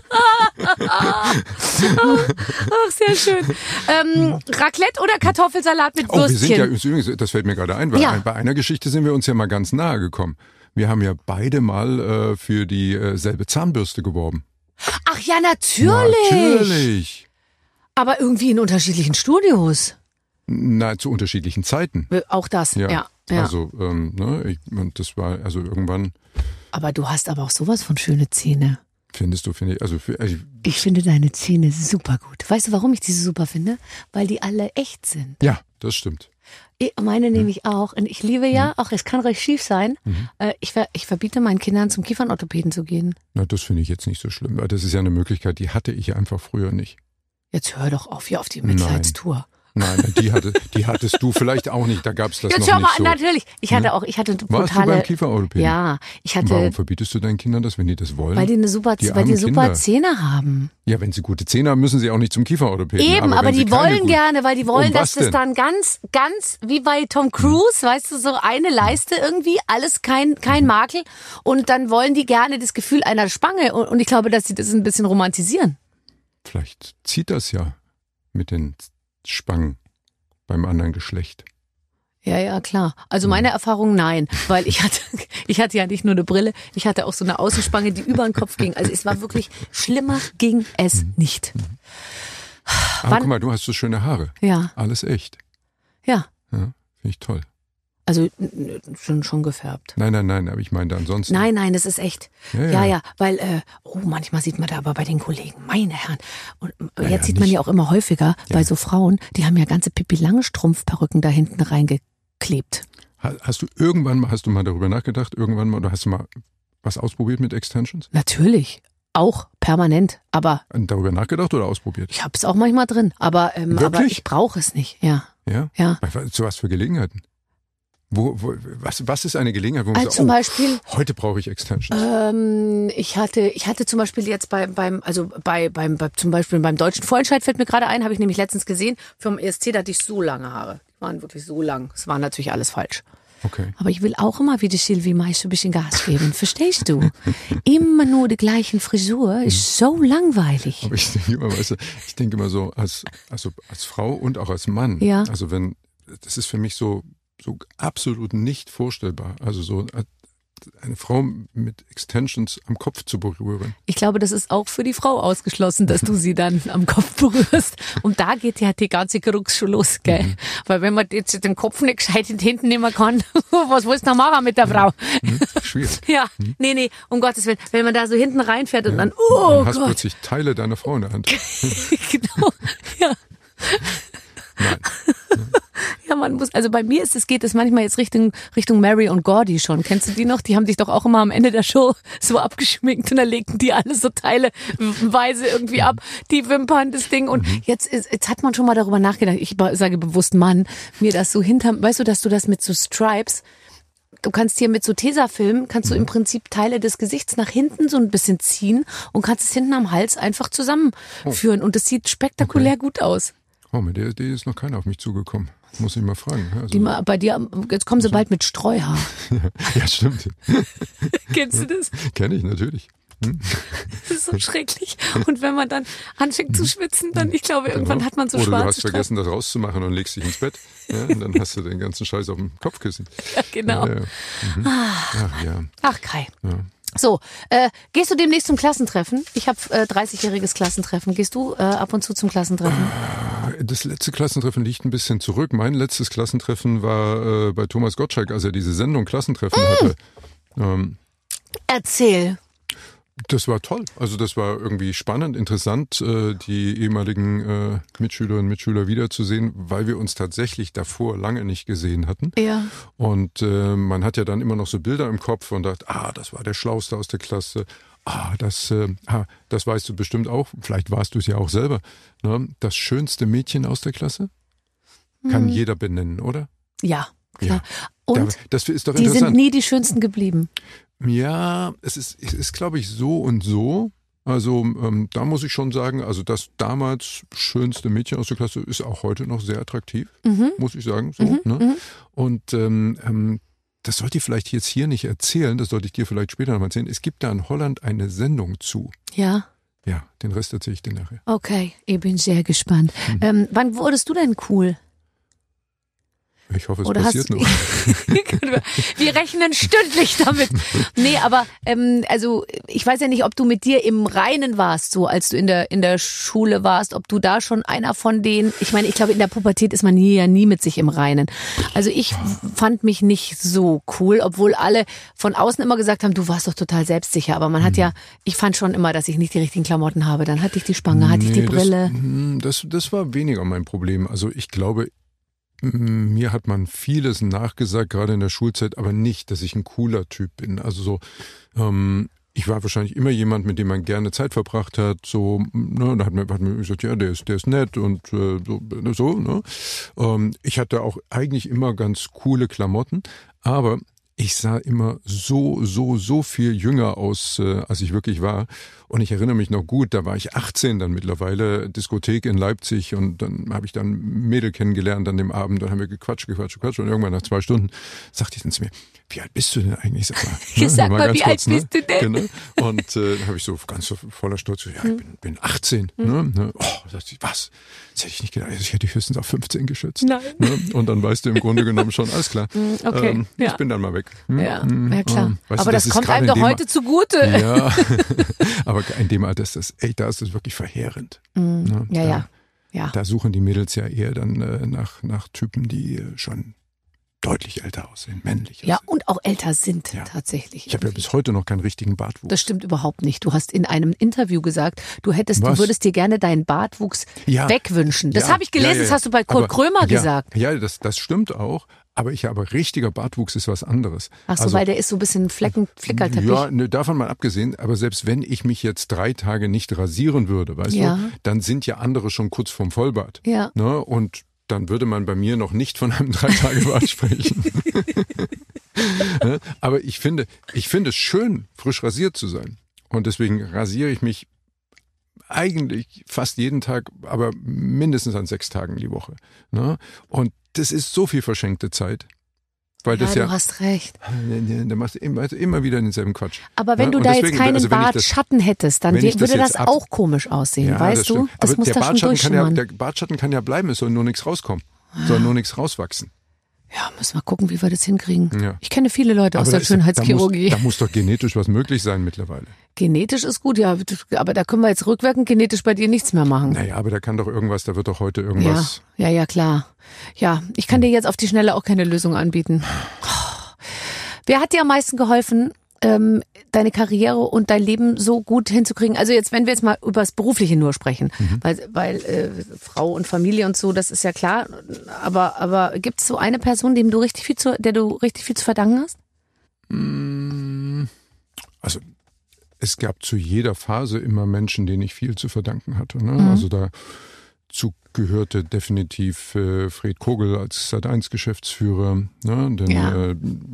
Ach, sehr schön. Ähm, Raclette oder Kartoffelsalat mit Oh, wir sind ja, Würstchen? übrigens, das fällt mir gerade ein, weil Ja. bei einer Geschichte sind wir uns ja mal ganz nahe gekommen. Wir haben ja beide mal äh, für die äh, selbe Zahnbürste geworben. Ach ja, natürlich. Natürlich. Aber irgendwie in unterschiedlichen Studios. Na, zu unterschiedlichen Zeiten. Äh, Auch das, ja. Ja. ja. Also, ähm, ne, ich, und das war, also irgendwann, Aber du hast aber auch sowas von schöne Zähne. findest du, finde ich, also, für, also Ich finde deine Zähne super gut. Weißt du, warum ich diese super finde? Weil die alle echt sind. ja, das stimmt. Ich- Meine nehme ich auch. Und ich liebe ja, auch es kann recht schief sein, äh, ich, ver ich verbiete meinen Kindern zum Kiefernorthopäden zu gehen. Na, das finde ich jetzt nicht so schlimm, weil das ist ja eine Möglichkeit, die hatte ich einfach früher nicht. Jetzt hör doch auf hier auf die Mitleidstour. Nein, die, hatte, die hattest du vielleicht auch nicht, da gab es das Jetzt noch hör nicht mal, so. natürlich. Ich hatte auch, ich hatte Warst du beim brutale. Kieferorthopäden? Ja, ich hatte, Warum verbietest du deinen Kindern das, wenn die das wollen? weil die eine super, Die weil die armen super Kinder. Zähne haben. Ja, wenn sie gute Zähne haben, müssen sie auch nicht zum Kieferorthopäden. Eben, aber, wenn sie die keine wollen guten- gerne, weil die wollen, Um dass was das denn? dann ganz, ganz wie bei Tom Cruise, weißt du, so eine Leiste irgendwie, alles kein, kein Makel. Und dann wollen die gerne das Gefühl einer Spange. Und, und ich glaube, dass sie das ein bisschen romantisieren. Vielleicht zieht das ja mit den Spangen beim anderen Geschlecht. Ja, ja, klar. Also meine Erfahrung, nein. Weil ich hatte, ich hatte ja nicht nur eine Brille, ich hatte auch so eine Außenspange, die über den Kopf ging. Also es war wirklich, schlimmer ging es nicht. Aber Wann- guck mal, du hast so schöne Haare. Ja, Alles echt. ja. Ja, finde ich toll. Also n- n- schon, schon gefärbt. Nein, nein, nein, aber ich meinte ansonsten. Nein, nein, das ist echt. Ja, Ja, ja. ja, weil, äh, oh, manchmal sieht man da aber bei den Kollegen, meine Herren. Und äh, ja, jetzt sieht man nicht- ja auch immer häufiger bei so Frauen, die haben ja ganze Pippi-Langstrumpf-Perücken da hinten reingeklebt. Ha- Hast du irgendwann mal, hast du mal darüber nachgedacht, irgendwann mal, oder hast du mal was ausprobiert mit Extensions? Natürlich, auch permanent, aber Darüber nachgedacht oder ausprobiert? ich hab's auch manchmal drin, aber, ähm, aber Wirklich? ich brauche es nicht, ja, Ja? ja. Bei- Zu was für Gelegenheiten? Wo, wo, was, was ist eine Gelegenheit, wo man Also sagt, zum oh, Beispiel, heute brauche ich Extensions? ähm, ich hatte, ich hatte zum Beispiel jetzt beim, beim, also bei, beim, bei, zum Beispiel beim deutschen Vorentscheid fällt mir gerade ein, habe ich nämlich letztens gesehen, vom E S C, da hatte ich so lange Haare. Die waren wirklich so lang. Es war natürlich alles falsch. Okay. Aber ich will auch immer wie die Sylvie meist ein bisschen Gas geben. Verstehst du? Immer nur die gleichen Frisur ist so langweilig. Aber ich denke immer, weißt du, ich denke immer so, als, also als Frau und auch als Mann. Ja. Also wenn, das ist für mich so, so absolut nicht vorstellbar. Also so eine Frau mit Extensions am Kopf zu berühren. Ich glaube, das ist auch für die Frau ausgeschlossen, dass du sie dann am Kopf berührst. Und da geht ja die ganze Krux schon los, gell? Mhm. Weil wenn man jetzt den Kopf nicht gescheit in die Händen nehmen kann, was willst du noch machen mit der Frau? Hm? Schwierig. Ja, nee, nee, um Gottes Willen. Wenn man da so hinten reinfährt und dann, Du oh hast Gott. plötzlich Teile deiner Frau in der Hand. Genau, ja. Nein. Ja, man muss, also bei mir ist es, geht es manchmal jetzt Richtung, Richtung Mary und Gordy schon. Kennst du die noch? Die haben sich doch auch immer am Ende der Show so abgeschminkt und dann legten die alle so teileweise irgendwie ab. Die Wimpern, das Ding. Und jetzt ist, jetzt hat man schon mal darüber nachgedacht. Ich sage bewusst Mann, mir das so hinterm, weißt du, dass du das mit so Stripes, du kannst hier mit so Tesafilm, kannst du im Prinzip Teile des Gesichts nach hinten so ein bisschen ziehen und kannst es hinten am Hals einfach zusammenführen. Und das sieht spektakulär gut aus. Oh, mit der Idee ist noch keiner auf mich zugekommen. Muss ich mal fragen. Also, Die mal bei dir, jetzt kommen sie bald mit Streuhaar. ja, stimmt. Kennst du das? Kenne ich natürlich. Hm? Das ist so schrecklich. Und wenn man dann anfängt zu schwitzen, dann, ich glaube, irgendwann Genau. hat man so Oder schwarze du hast vergessen, das rauszumachen und legst dich ins Bett. Ja, und dann hast du den ganzen Scheiß auf dem Kopfkissen. Ja, genau. Ja, ja. Mhm. Ach, ja. Ach, Kai. Ja. So, äh, gehst du demnächst zum Klassentreffen? Ich habe äh, dreißigjähriges Klassentreffen. Gehst du äh, ab und zu zum Klassentreffen? Das letzte Klassentreffen liegt ein bisschen zurück. Mein letztes Klassentreffen war äh, bei Thomas Gottschalk, als er diese Sendung Klassentreffen mm. hatte. Ähm, Erzähl. Das war toll. Also das war irgendwie spannend, interessant, äh, die ehemaligen äh, Mitschülerinnen und Mitschüler wiederzusehen, weil wir uns tatsächlich davor lange nicht gesehen hatten. Ja. Und äh, man hat ja dann immer noch so Bilder im Kopf und dachte, ah, das war der Schlauste aus der Klasse. Ah, das, äh, ah, das weißt du bestimmt auch. Vielleicht warst du es ja auch selber. Ne? Das schönste Mädchen aus der Klasse kann hm. jeder benennen, oder? Ja, klar. Ja. Und da, das ist doch die interessant. sind nie die schönsten geblieben. Ja, es ist, es ist, glaube ich, so und so. Also ähm, da muss ich schon sagen, also das damals schönste Mädchen aus der Klasse ist auch heute noch sehr attraktiv, Mhm. muss ich sagen. So, Mhm, ne? mhm. Und ähm, ähm, das sollte ich vielleicht jetzt hier nicht erzählen, das sollte ich dir vielleicht später noch mal erzählen. Es gibt da in Holland eine Sendung zu. Ja. Ja, den Rest erzähle ich dir nachher. Okay, ich bin sehr gespannt. Mhm. Ähm, wann wurdest du denn cool? Ich hoffe, es Oder passiert hast noch. Wir rechnen stündlich damit. Nee, aber ähm, also ich weiß ja nicht, ob du mit dir im Reinen warst, so als du in der in der Schule warst, ob du da schon einer von denen, ich meine, ich glaube, in der Pubertät ist man nie, ja nie mit sich im Reinen. Also ich fand mich nicht so cool, obwohl alle von außen immer gesagt haben, du warst doch total selbstsicher, aber man hat ja, ich fand schon immer, dass ich nicht die richtigen Klamotten habe. Dann hatte ich die Spange, hatte ich die Nee, Brille. Das, das, das war weniger mein Problem. Also ich glaube, mir hat man vieles nachgesagt, gerade in der Schulzeit, aber nicht, dass ich ein cooler Typ bin. Also so, ähm, ich war wahrscheinlich immer jemand, mit dem man gerne Zeit verbracht hat. So, ne, da hat man, hat man gesagt, ja, der ist, der ist nett und äh, so, so. Ne? Ähm, ich hatte auch eigentlich immer ganz coole Klamotten, aber ich sah immer so, so, so viel jünger aus, äh, als ich wirklich war. Und ich erinnere mich noch gut, da war ich achtzehn dann mittlerweile, Diskothek in Leipzig, und dann habe ich dann ein Mädel kennengelernt an dem Abend, dann haben wir gequatscht, gequatscht, gequatscht, und irgendwann nach zwei Stunden sagte ich dann zu mir, wie alt bist du denn eigentlich? Sag mal, Ich sag mal, ganz wie alt bist du denn? Genau. Und äh, dann habe ich so ganz so voller Stolz gesagt, ja, ich bin, bin achtzehn. Mhm. Ne? Oh, sagte ich, was? Das hätte ich nicht gedacht. Ich hätte dich höchstens auf fünfzehn geschätzt. Nein. Ne? Und dann weißt du im Grunde genommen schon, alles klar. Okay, Ähm, ja. Ich bin dann mal weg. Hm? Ja, Hm, ja klar. ähm, weißt aber du, das, ist kommt gerade einem in doch dem- heute zugute. Ja, aber in dem Alter ist das, ey, da ist das wirklich verheerend. Mm, Ne? ja, da, ja, ja. Da suchen die Mädels ja eher dann äh, nach, nach Typen, die äh, schon deutlich älter aussehen, männlich Ja, aussehen. und auch älter sind Ja. tatsächlich. Ich habe ja irgendwie. bis heute noch keinen richtigen Bartwuchs. Das stimmt überhaupt nicht. Du hast in einem Interview gesagt, du hättest, Was? du würdest dir gerne deinen Bartwuchs Ja. wegwünschen. Das Ja, habe ich gelesen, ja, ja, das ja. hast du bei Kurt Aber- Krömer ja, gesagt. Ja, das, das stimmt auch. Aber ich habe richtiger Bartwuchs ist was anderes. Ach so, Also, weil der ist so ein bisschen Flecken, Flickerteppich. ja, ne, davon mal abgesehen, aber selbst wenn ich mich jetzt drei Tage nicht rasieren würde, weißt Ja. du, dann sind ja andere schon kurz vorm Vollbart. Ja. Ne? Und dann würde man bei mir noch nicht von einem Drei-Tage-Bart sprechen. Ne? Aber ich finde, ich finde es schön, frisch rasiert zu sein. Und deswegen rasiere ich mich eigentlich fast jeden Tag, aber mindestens an sechs Tagen die Woche. Ne? Und das ist so viel verschenkte Zeit. Weil Ja, das du ja, hast recht. da machst du immer, immer wieder denselben Quatsch. Aber wenn Ja, du und da deswegen, jetzt keinen also wenn ich das- Bartschatten hättest, dann wenn ich würde das das jetzt ab- auch komisch aussehen, Ja, weißt das du? stimmt. Das Aber muss der da schon Bartschatten kann ja, durchschimmern. der Bartschatten kann ja bleiben, es soll nur nichts rauskommen. Soll nur nichts rauswachsen. Ja, müssen wir gucken, wie wir das hinkriegen. Ja. Ich kenne viele Leute aus Aber der da ist- da Schönheitschirurgie. muss, da muss doch genetisch was möglich sein mittlerweile. Genetisch ist gut, ja, aber da können wir jetzt rückwirkend genetisch bei dir nichts mehr machen. Naja, aber da kann doch irgendwas, da wird doch heute Ja, irgendwas. ja, ja, klar. Ja, ich kann dir jetzt auf die Schnelle auch keine Lösung anbieten. Wer hat dir am meisten geholfen, ähm, deine Karriere und dein Leben so gut hinzukriegen? Also jetzt, wenn wir jetzt mal über das Berufliche nur sprechen, Mhm. weil, weil äh, Frau und Familie und so, das ist ja klar. Aber, aber gibt es so eine Person, dem du richtig viel zu, der du richtig viel zu verdanken hast? Also es gab zu jeder Phase immer Menschen, denen ich viel zu verdanken hatte. Ne? Mhm. Also dazu gehörte definitiv äh, Fred Kogel als Sat eins Geschäftsführer, ne? Denn Ja. äh,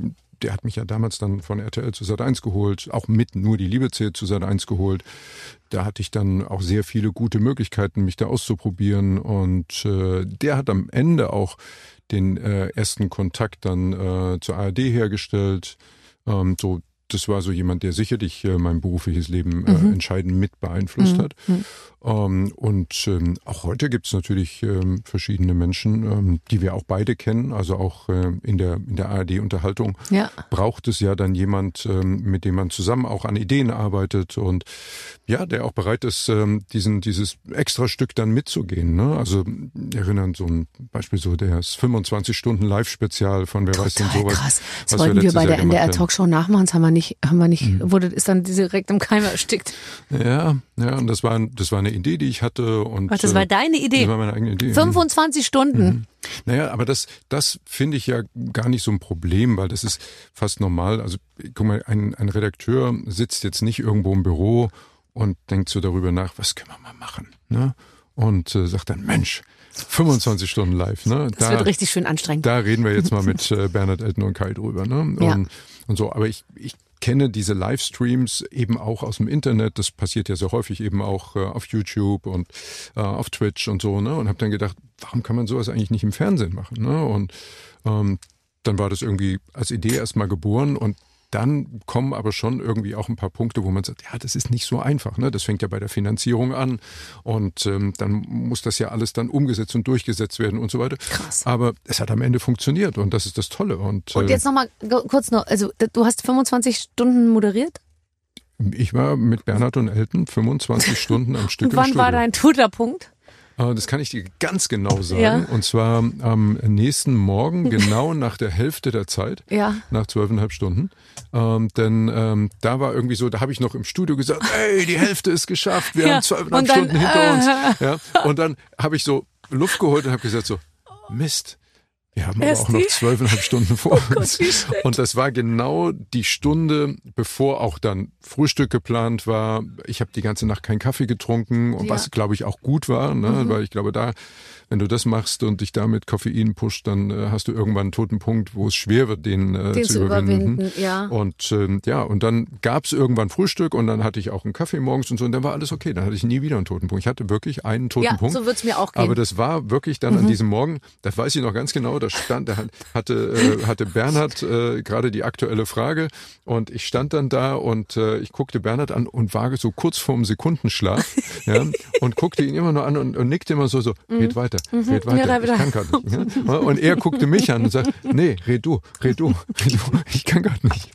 der hat mich ja damals dann von R T L zu Sat eins geholt, auch mit Nur die Liebe zählt zu Sat eins geholt. Da hatte ich dann auch sehr viele gute Möglichkeiten, mich da auszuprobieren. Und äh, der hat am Ende auch den äh, ersten Kontakt dann äh, zur A R D hergestellt. Ähm, so, das war so jemand, der sicherlich äh, mein berufliches Leben äh, mhm. entscheidend mit beeinflusst mhm. hat. Mhm. Ähm, und ähm, auch heute gibt es natürlich ähm, verschiedene Menschen, ähm, die wir auch beide kennen. Also auch äh, in der in der A R D-Unterhaltung ja. braucht es ja dann jemand, ähm, mit dem man zusammen auch an Ideen arbeitet und ja, der auch bereit ist, ähm, diesen dieses extra Stück dann mitzugehen. Ne? Also erinnern so ein Beispiel so das fünfundzwanzig Stunden Live-Spezial von Wer Total weiß denn sowas. Krass. Das wollten wir, wir bei der N D R-Talkshow nachmachen, das haben wir nicht, haben wir nicht, mhm. wurde ist dann direkt im Keim erstickt. Ja, ja, und das war das war eine Idee, die ich hatte. Und Ach, das war deine Idee? Das war meine eigene Idee. fünfundzwanzig Stunden? Mhm. Naja, aber das, das finde ich ja gar nicht so ein Problem, weil das ist fast normal. Also guck mal, ein, ein Redakteur sitzt jetzt nicht irgendwo im Büro und denkt so darüber nach, was können wir mal machen, ne? Und äh, sagt dann, Mensch, fünfundzwanzig Stunden live, ne? Das da, wird richtig schön anstrengend. Da reden wir jetzt mal mit äh, Bernhard Elton und Kai drüber, ne? Und, ja. und so, aber ich, ich kenne diese Livestreams eben auch aus dem Internet. Das passiert ja sehr häufig eben auch äh, auf YouTube und äh, auf Twitch und so, ne? Und habe dann gedacht, warum kann man sowas eigentlich nicht im Fernsehen machen, ne? Und ähm, dann war das irgendwie als Idee erstmal geboren und dann kommen aber schon irgendwie auch ein paar Punkte, wo man sagt, ja, das ist nicht so einfach, ne? Das fängt ja bei der Finanzierung an und ähm, dann muss das ja alles dann umgesetzt und durchgesetzt werden und so weiter. Krass. Aber es hat am Ende funktioniert und das ist das Tolle. Und, und jetzt nochmal kurz noch, also du hast fünfundzwanzig Stunden moderiert? Ich war mit Bernhard und Elton fünfundzwanzig Stunden am Stück und wann im Studio. war dein Tuterpunkt? Das kann ich dir ganz genau sagen. Ja. Und zwar am nächsten Morgen, genau nach der Hälfte der Zeit, ja. nach zwölfeinhalb Stunden. Ähm, denn ähm, da war irgendwie so, da habe ich noch im Studio gesagt, hey, die Hälfte ist geschafft, wir ja. haben zwölfeinhalb dann, Stunden hinter äh, uns. Ja. Und dann habe ich so Luft geholt und habe gesagt so, Mist. Wir haben Erst aber auch noch die? zwölfeinhalb Stunden vor oh uns. Gott, und das war genau die Stunde, bevor auch dann Frühstück geplant war. Ich habe die ganze Nacht keinen Kaffee getrunken, und ja. was, glaube ich, auch gut war. Ne? Mhm. Weil ich glaube, da, wenn du das machst und dich da mit Koffein pusht, dann äh, hast du irgendwann einen toten Punkt, wo es schwer wird, den, äh, den zu, zu überwinden. überwinden. Ja. Und ähm, ja, und dann gab es irgendwann Frühstück und dann hatte ich auch einen Kaffee morgens und so und dann war alles okay. Dann hatte ich nie wieder einen toten Punkt. Ich hatte wirklich einen toten ja, Punkt. so wird's mir auch gehen. Aber das war wirklich dann mhm. an diesem Morgen, das weiß ich noch ganz genau, da stand, da hatte, äh, hatte Bernhard äh, gerade die aktuelle Frage und ich stand dann da und äh, ich guckte Bernhard an und war so kurz vorm Sekundenschlaf ja, und guckte ihn immer nur an und, und nickte immer so, so, red weiter, mhm. red weiter, ja, ich kann gar nicht. Ja? Und er guckte mich an und sagte, nee, red du, red du, red du, ich kann gar nicht.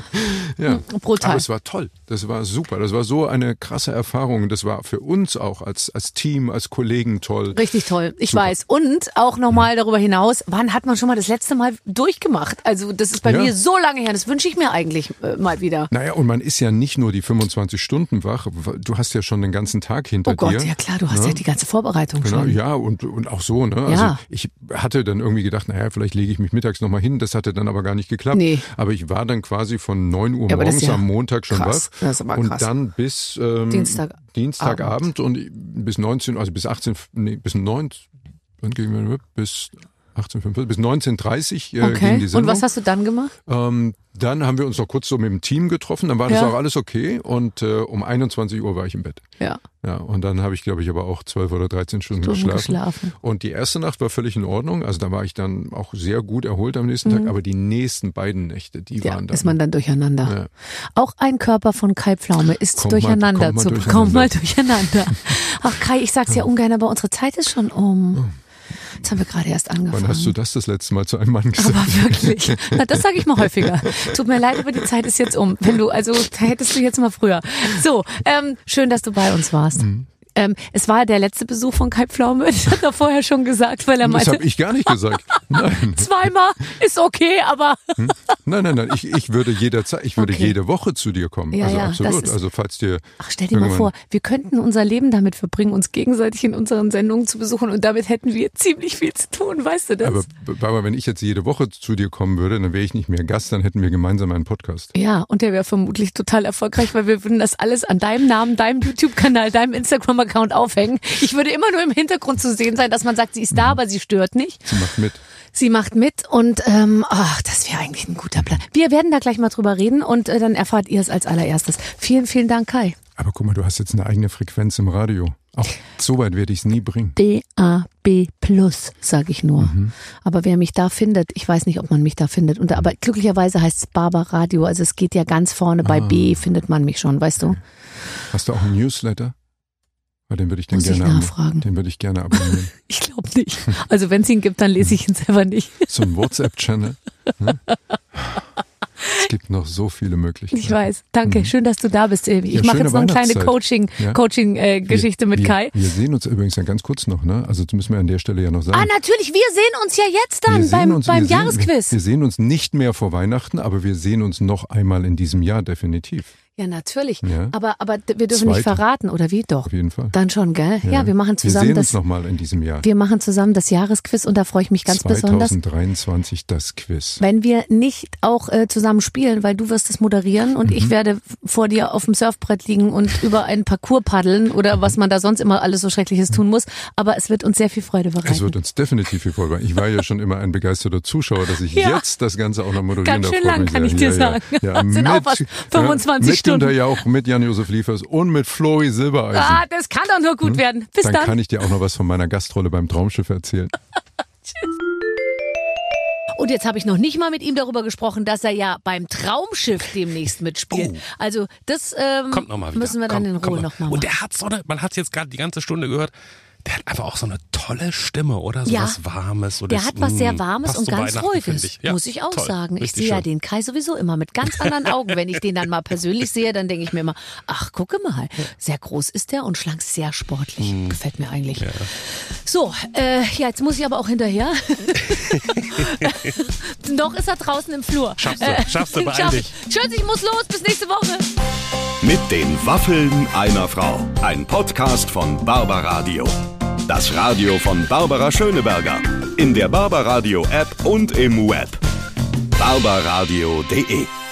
Ja. Brutal. Aber es war toll, das war super, das war so eine krasse Erfahrung, das war für uns auch als, als Team, als Kollegen toll. Richtig toll, ich super. weiß. Und auch nochmal darüber hinaus, wann hat man schon mal das letzte Mal durchgemacht? Also das ist bei ja. mir so lange her, das wünsche ich mir eigentlich äh, mal wieder. Naja, und man ist ja nicht nur die fünfundzwanzig Stunden wach, du hast ja schon den ganzen Tag hinter dir. Oh Gott, dir. ja klar, du hast ja, ja die ganze Vorbereitung genau, schon. Ja, und, und auch so, ne? Also ja. ich hatte dann irgendwie gedacht, naja, vielleicht lege ich mich mittags nochmal hin, das hatte dann aber gar nicht geklappt. Nee. Aber ich war dann quasi von neun Uhr ja, morgens ja am Montag schon krass. wach. Das ist aber und krass. dann bis ähm, Dienstag Dienstagabend und bis neunzehn, also bis achtzehn, nee, bis neunzehn, wann gehen wir bis achtzehn Uhr fünfundfünfzig, bis neunzehn Uhr dreißig äh, okay. ging die Sendung. Und was hast du dann gemacht? Ähm, dann haben wir uns noch kurz so mit dem Team getroffen, dann war das ja. auch alles okay und äh, um einundzwanzig Uhr war ich im Bett. Ja. Ja, und dann habe ich, glaube ich, aber auch zwölf oder dreizehn Stunden, Stunden geschlafen. geschlafen. Und die erste Nacht war völlig in Ordnung, also da war ich dann auch sehr gut erholt am nächsten mhm. Tag, aber die nächsten beiden Nächte, die ja, waren dann... ist man dann durcheinander. Ja. Auch ein Körper von Kai Pflaume ist komm durcheinander mal, zu durcheinander. Komm mal durcheinander. Ach Kai, ich sag's ja ungern, aber unsere Zeit ist schon um. Jetzt haben wir gerade erst angefangen. Wann hast du das das letzte Mal zu einem Mann gesagt? Aber wirklich. Na, das sage ich mal häufiger. Tut mir leid, aber die Zeit ist jetzt um. Wenn du, also hättest du jetzt mal früher. So, ähm, schön, dass du bei uns warst. Mhm. Ähm, es war der letzte Besuch von Kai Pflaume. Das hat er vorher schon gesagt, weil er meinte... Das habe ich gar nicht gesagt. Nein. Zweimal ist okay, aber... Hm? Nein, nein, nein. Ich, ich würde jederzeit, ich würde okay. jede Woche zu dir kommen. Ja, also ja, absolut. ist, also falls dir... Ach, stell dir mal vor, wir könnten unser Leben damit verbringen, uns gegenseitig in unseren Sendungen zu besuchen und damit hätten wir ziemlich viel zu tun, weißt du das? Aber, aber wenn ich jetzt jede Woche zu dir kommen würde, dann wäre ich nicht mehr Gast, dann hätten wir gemeinsam einen Podcast. Ja, und der wäre vermutlich total erfolgreich, weil wir würden das alles an deinem Namen, deinem YouTube-Kanal, deinem Instagram-Account aufhängen. Ich würde immer nur im Hintergrund zu sehen sein, dass man sagt, sie ist da, aber sie stört nicht. Sie macht mit. Sie macht mit und ähm, ach, das wäre eigentlich ein guter Plan. Wir werden da gleich mal drüber reden und äh, dann erfahrt ihr es als allererstes. Vielen, vielen Dank, Kai. Aber guck mal, du hast jetzt eine eigene Frequenz im Radio. Auch so weit werde ich es nie bringen. D A B plus, sage ich nur. Mhm. Aber wer mich da findet, ich weiß nicht, ob man mich da findet. Und, aber glücklicherweise heißt es Barbaradio. Also es geht ja ganz vorne bei ah. B, findet man mich schon, weißt du? Hast du auch einen Newsletter? Weil den würde ich dann Muss ich gerne nachfragen. Den würde ich gerne abonnieren. Ich glaube nicht. Also wenn es ihn gibt, dann lese ich ihn selber nicht. So ein WhatsApp-Channel. Hm? Es gibt noch so viele Möglichkeiten. Ich weiß. Danke. Mhm. Schön, dass du da bist. Ich Ja, mache schöne jetzt noch eine kleine Weihnachtszeit. Coaching, Ja. Coaching-Geschichte wir, mit wir, Kai. Wir sehen uns übrigens dann ganz kurz noch, ne? Also das müssen wir an der Stelle ja noch sagen. Ah, natürlich. Wir sehen uns ja jetzt dann Wir sehen beim, uns, beim wir sehen, Jahresquiz. Wir, wir sehen uns nicht mehr vor Weihnachten, aber wir sehen uns noch einmal in diesem Jahr definitiv. Ja, natürlich. Ja. Aber, aber wir dürfen nicht Zweite. verraten, oder wie? Doch. Auf jeden Fall. Dann schon, gell? Ja, wir machen zusammen Wir sehen das. uns nochmal in diesem Jahr. Wir machen zusammen das Jahresquiz und da freue ich mich ganz besonders. zwanzig dreiundzwanzig das Quiz. Wenn wir nicht auch äh, zusammen spielen, weil du wirst es moderieren und Mhm. ich werde vor dir auf dem Surfbrett liegen und über einen Parcours paddeln oder was man da sonst immer alles so Schreckliches tun muss. Aber es wird uns sehr viel Freude bereiten. Es wird uns definitiv viel Freude machen. Ich war ja schon immer ein begeisterter Zuschauer, dass ich Ja. jetzt das Ganze auch noch moderieren Ganz darf. schön Freut lang, mich kann sehr. ich dir ja, sagen. Ja, ja, Sind mit, auch was, fünfundzwanzig ja, mit Stunden. Günter Jauch, mit Jan-Josef Liefers und mit Flori Silbereisen. Ah, das kann doch nur gut werden. Bis dann, dann. kann ich dir auch noch was von meiner Gastrolle beim Traumschiff erzählen. Und jetzt habe ich noch nicht mal mit ihm darüber gesprochen, dass er ja beim Traumschiff demnächst mitspielt. Oh. Also das ähm, Kommt noch mal wieder. müssen wir dann Komm, in komm Ruhe mal. nochmal machen. Und der hat so eine, man hat es jetzt gerade die ganze Stunde gehört, der hat einfach auch so eine tolle Stimme, oder? So Ja. was Warmes. So Der das, hat was sehr mm, Warmes passt und zu ganz Weihnachten, Ruhiges, finde ich. Ja, muss ich auch toll. sagen. Ich Richtig sehe ja schön. den Kai sowieso immer mit ganz anderen Augen. Wenn ich den dann mal persönlich sehe, dann denke ich mir immer, ach, gucke mal, sehr groß ist der und schlank, sehr sportlich. Mhm. Gefällt mir eigentlich. So, äh, ja, jetzt muss ich aber auch hinterher. Noch ist er draußen im Flur. Schaffst du, schaffst du, beeil schaff dich. ich. Tschüss, ich muss los, bis nächste Woche. Mit den Waffeln einer Frau. Ein Podcast von Barbaradio. Das Radio von Barbara Schöneberger. In der Barbaradio App und im Web. barbaradio punkt de